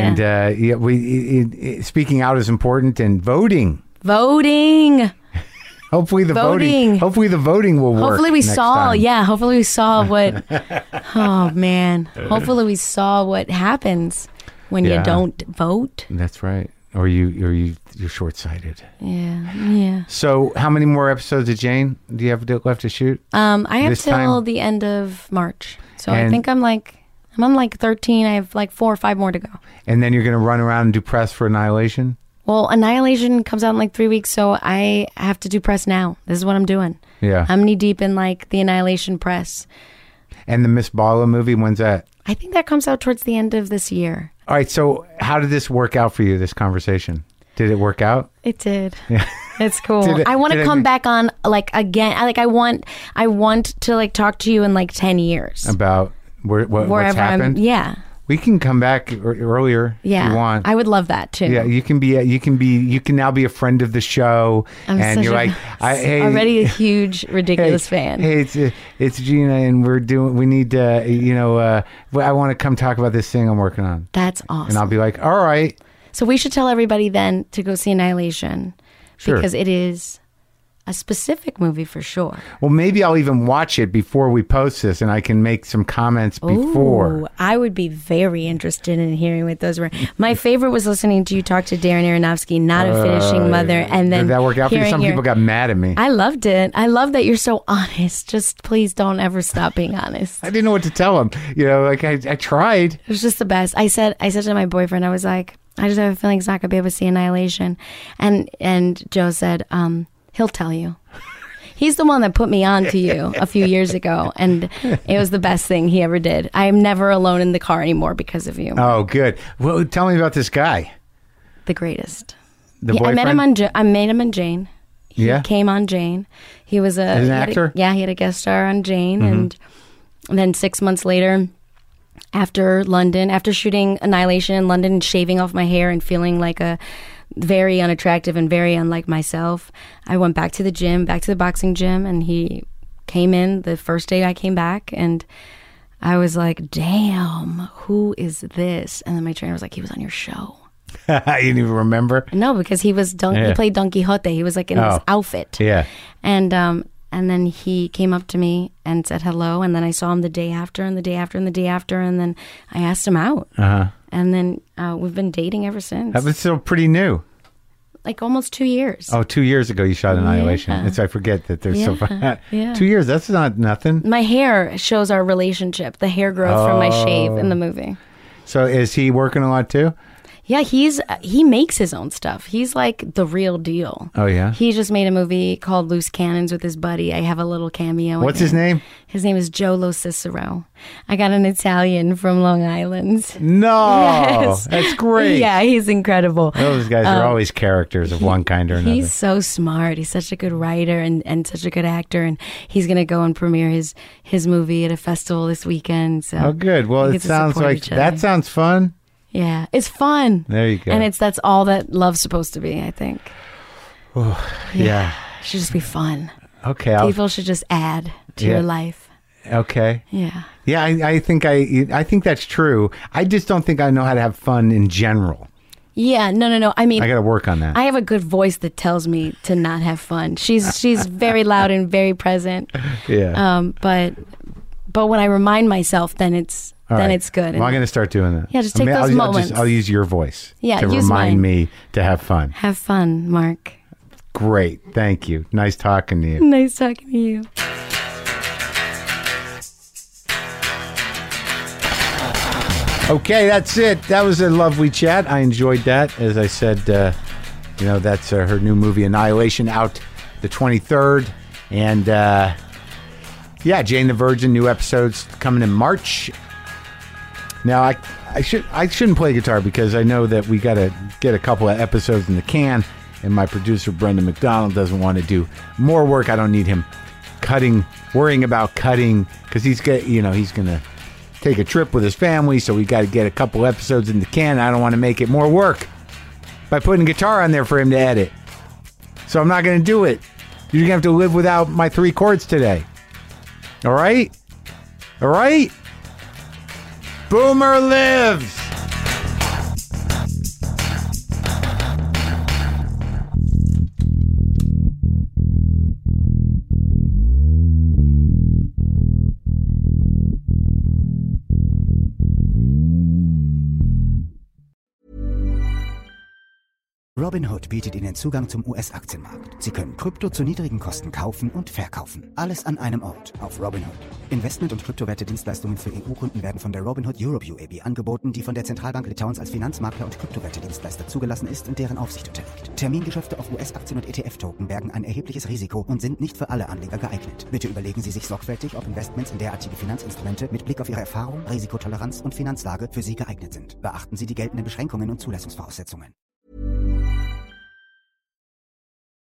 And speaking out is important, and voting. Hopefully the voting will work. Hopefully we saw what oh man. Hopefully we saw what happens when you don't vote. That's right. Or you're short-sighted. Yeah. So how many more episodes of Jane do you have left to shoot? I have till the end of March. So I think I'm on like 13. I have like 4 or 5 more to go. And then you're going to run around and do press for Annihilation? Well, Annihilation comes out in like 3 weeks, so I have to do press now. This is what I'm doing. Yeah. I'm knee deep in like the Annihilation press. And the Miss Bala movie, when's that? I think that comes out towards the end of this year. All right, so how did this work out for you, this conversation? Did it work out? It did. Yeah. It's cool. I want to come back on like again. I want to like talk to you in like 10 years. About what's happened? We can come back earlier if you want. I would love that too. Yeah, you can now be a friend of the show. And you're like, already a huge, ridiculous fan. Hey, it's Gina, and we need I want to come talk about this thing I'm working on. That's awesome. And I'll be like, all right. So we should tell everybody then to go see Annihilation. Sure. Because it is a specific movie for sure. Well, maybe I'll even watch it before we post this, and I can make some comments before. Ooh, I would be very interested in hearing what those were. My favorite was listening to you talk to Darren Aronofsky, not a finishing mother, and then did that work out for you? Some people got mad at me. I loved it. I love that you're so honest. Just please don't ever stop being honest. I didn't know what to tell him. I tried. It was just the best. I said to my boyfriend, I was like, I just have a feeling he's not gonna be able to see Annihilation, and Joe said, he'll tell you. He's the one that put me on to you a few years ago, and it was the best thing he ever did. I am never alone in the car anymore because of you. Oh, good. Well, tell me about this guy. The greatest. Boyfriend? I met him on Jane. He came on Jane. He was an actor? he had a guest star on Jane, and then 6 months later, after shooting Annihilation in London and shaving off my hair and feeling like a very unattractive and very unlike myself, I went back to the boxing gym, and he came in the first day I came back, and I was like, damn, who is this? And then my trainer was like, he was on your show. You didn't even remember? No, because he was he played Don Quixote. He was like in his outfit. Yeah. And then he came up to me and said hello, and then I saw him the day after and the day after and the day after, and then I asked him out. And then we've been dating ever since. That was still pretty new. Like almost 2 years. Oh, 2 years ago you shot Annihilation. Yeah. I forget that there's so far. 2 years, that's not nothing. My hair shows our relationship, the hair growth from my shave in the movie. So is he working a lot too? Yeah, he makes his own stuff. He's like the real deal. Oh, yeah? He just made a movie called Loose Cannons with his buddy. I have a little cameo. What's his name? His name is Joe Lo Cicero. I got an Italian from Long Island. No! Yes. That's great. Yeah, he's incredible. Those guys are always characters of one kind or another. He's so smart. He's such a good writer and such a good actor. And he's going to go and premiere his movie at a festival this weekend. So oh, good. Well, it sounds like that sounds fun. Yeah, it's fun. There you go. And that's all that love's supposed to be, I think. Oh, yeah. It should just be fun. Okay. People should just add to your life. Okay. Yeah. Yeah, I think that's true. I just don't think I know how to have fun in general. Yeah, no. I mean, I got to work on that. I have a good voice that tells me to not have fun. She's very loud and very present. Yeah. But when I remind myself, then it's good. Well, I'm going to start doing that. Yeah, just take those moments. I'll use your voice to use remind mine. me to have fun. Have fun, Mark. Great. Thank you. Nice talking to you. Nice talking to you. Okay, that's it. That was a lovely chat. I enjoyed that. As I said, that's her new movie, Annihilation, out the 23rd. And, Jane the Virgin, new episodes coming in March. Now, I shouldn't play guitar because I know that we got to get a couple of episodes in the can, and my producer, Brendan McDonald, doesn't want to do more work. I don't need him worrying about cutting, because he's going to take a trip with his family, so we got to get a couple episodes in the can. I don't want to make it more work by putting guitar on there for him to edit. So I'm not going to do it. You're going to have to live without my 3 chords today. All right? All right? Boomer lives! Robinhood bietet Ihnen Zugang zum US-Aktienmarkt. Sie können Krypto zu niedrigen Kosten kaufen und verkaufen. Alles an einem Ort auf Robinhood. Investment- und Kryptowerte-Dienstleistungen für EU-Kunden werden von der Robinhood Europe UAB angeboten, die von der Zentralbank Litauens als Finanzmakler und Kryptowerte-Dienstleister zugelassen ist und deren Aufsicht unterliegt. Termingeschäfte auf US-Aktien und ETF-Token bergen ein erhebliches Risiko und sind nicht für alle Anleger geeignet. Bitte überlegen Sie sich sorgfältig, ob Investments in derartige Finanzinstrumente mit Blick auf Ihre Erfahrung, Risikotoleranz und Finanzlage für Sie geeignet sind. Beachten Sie die geltenden Beschränkungen und Zulassungsvoraussetzungen.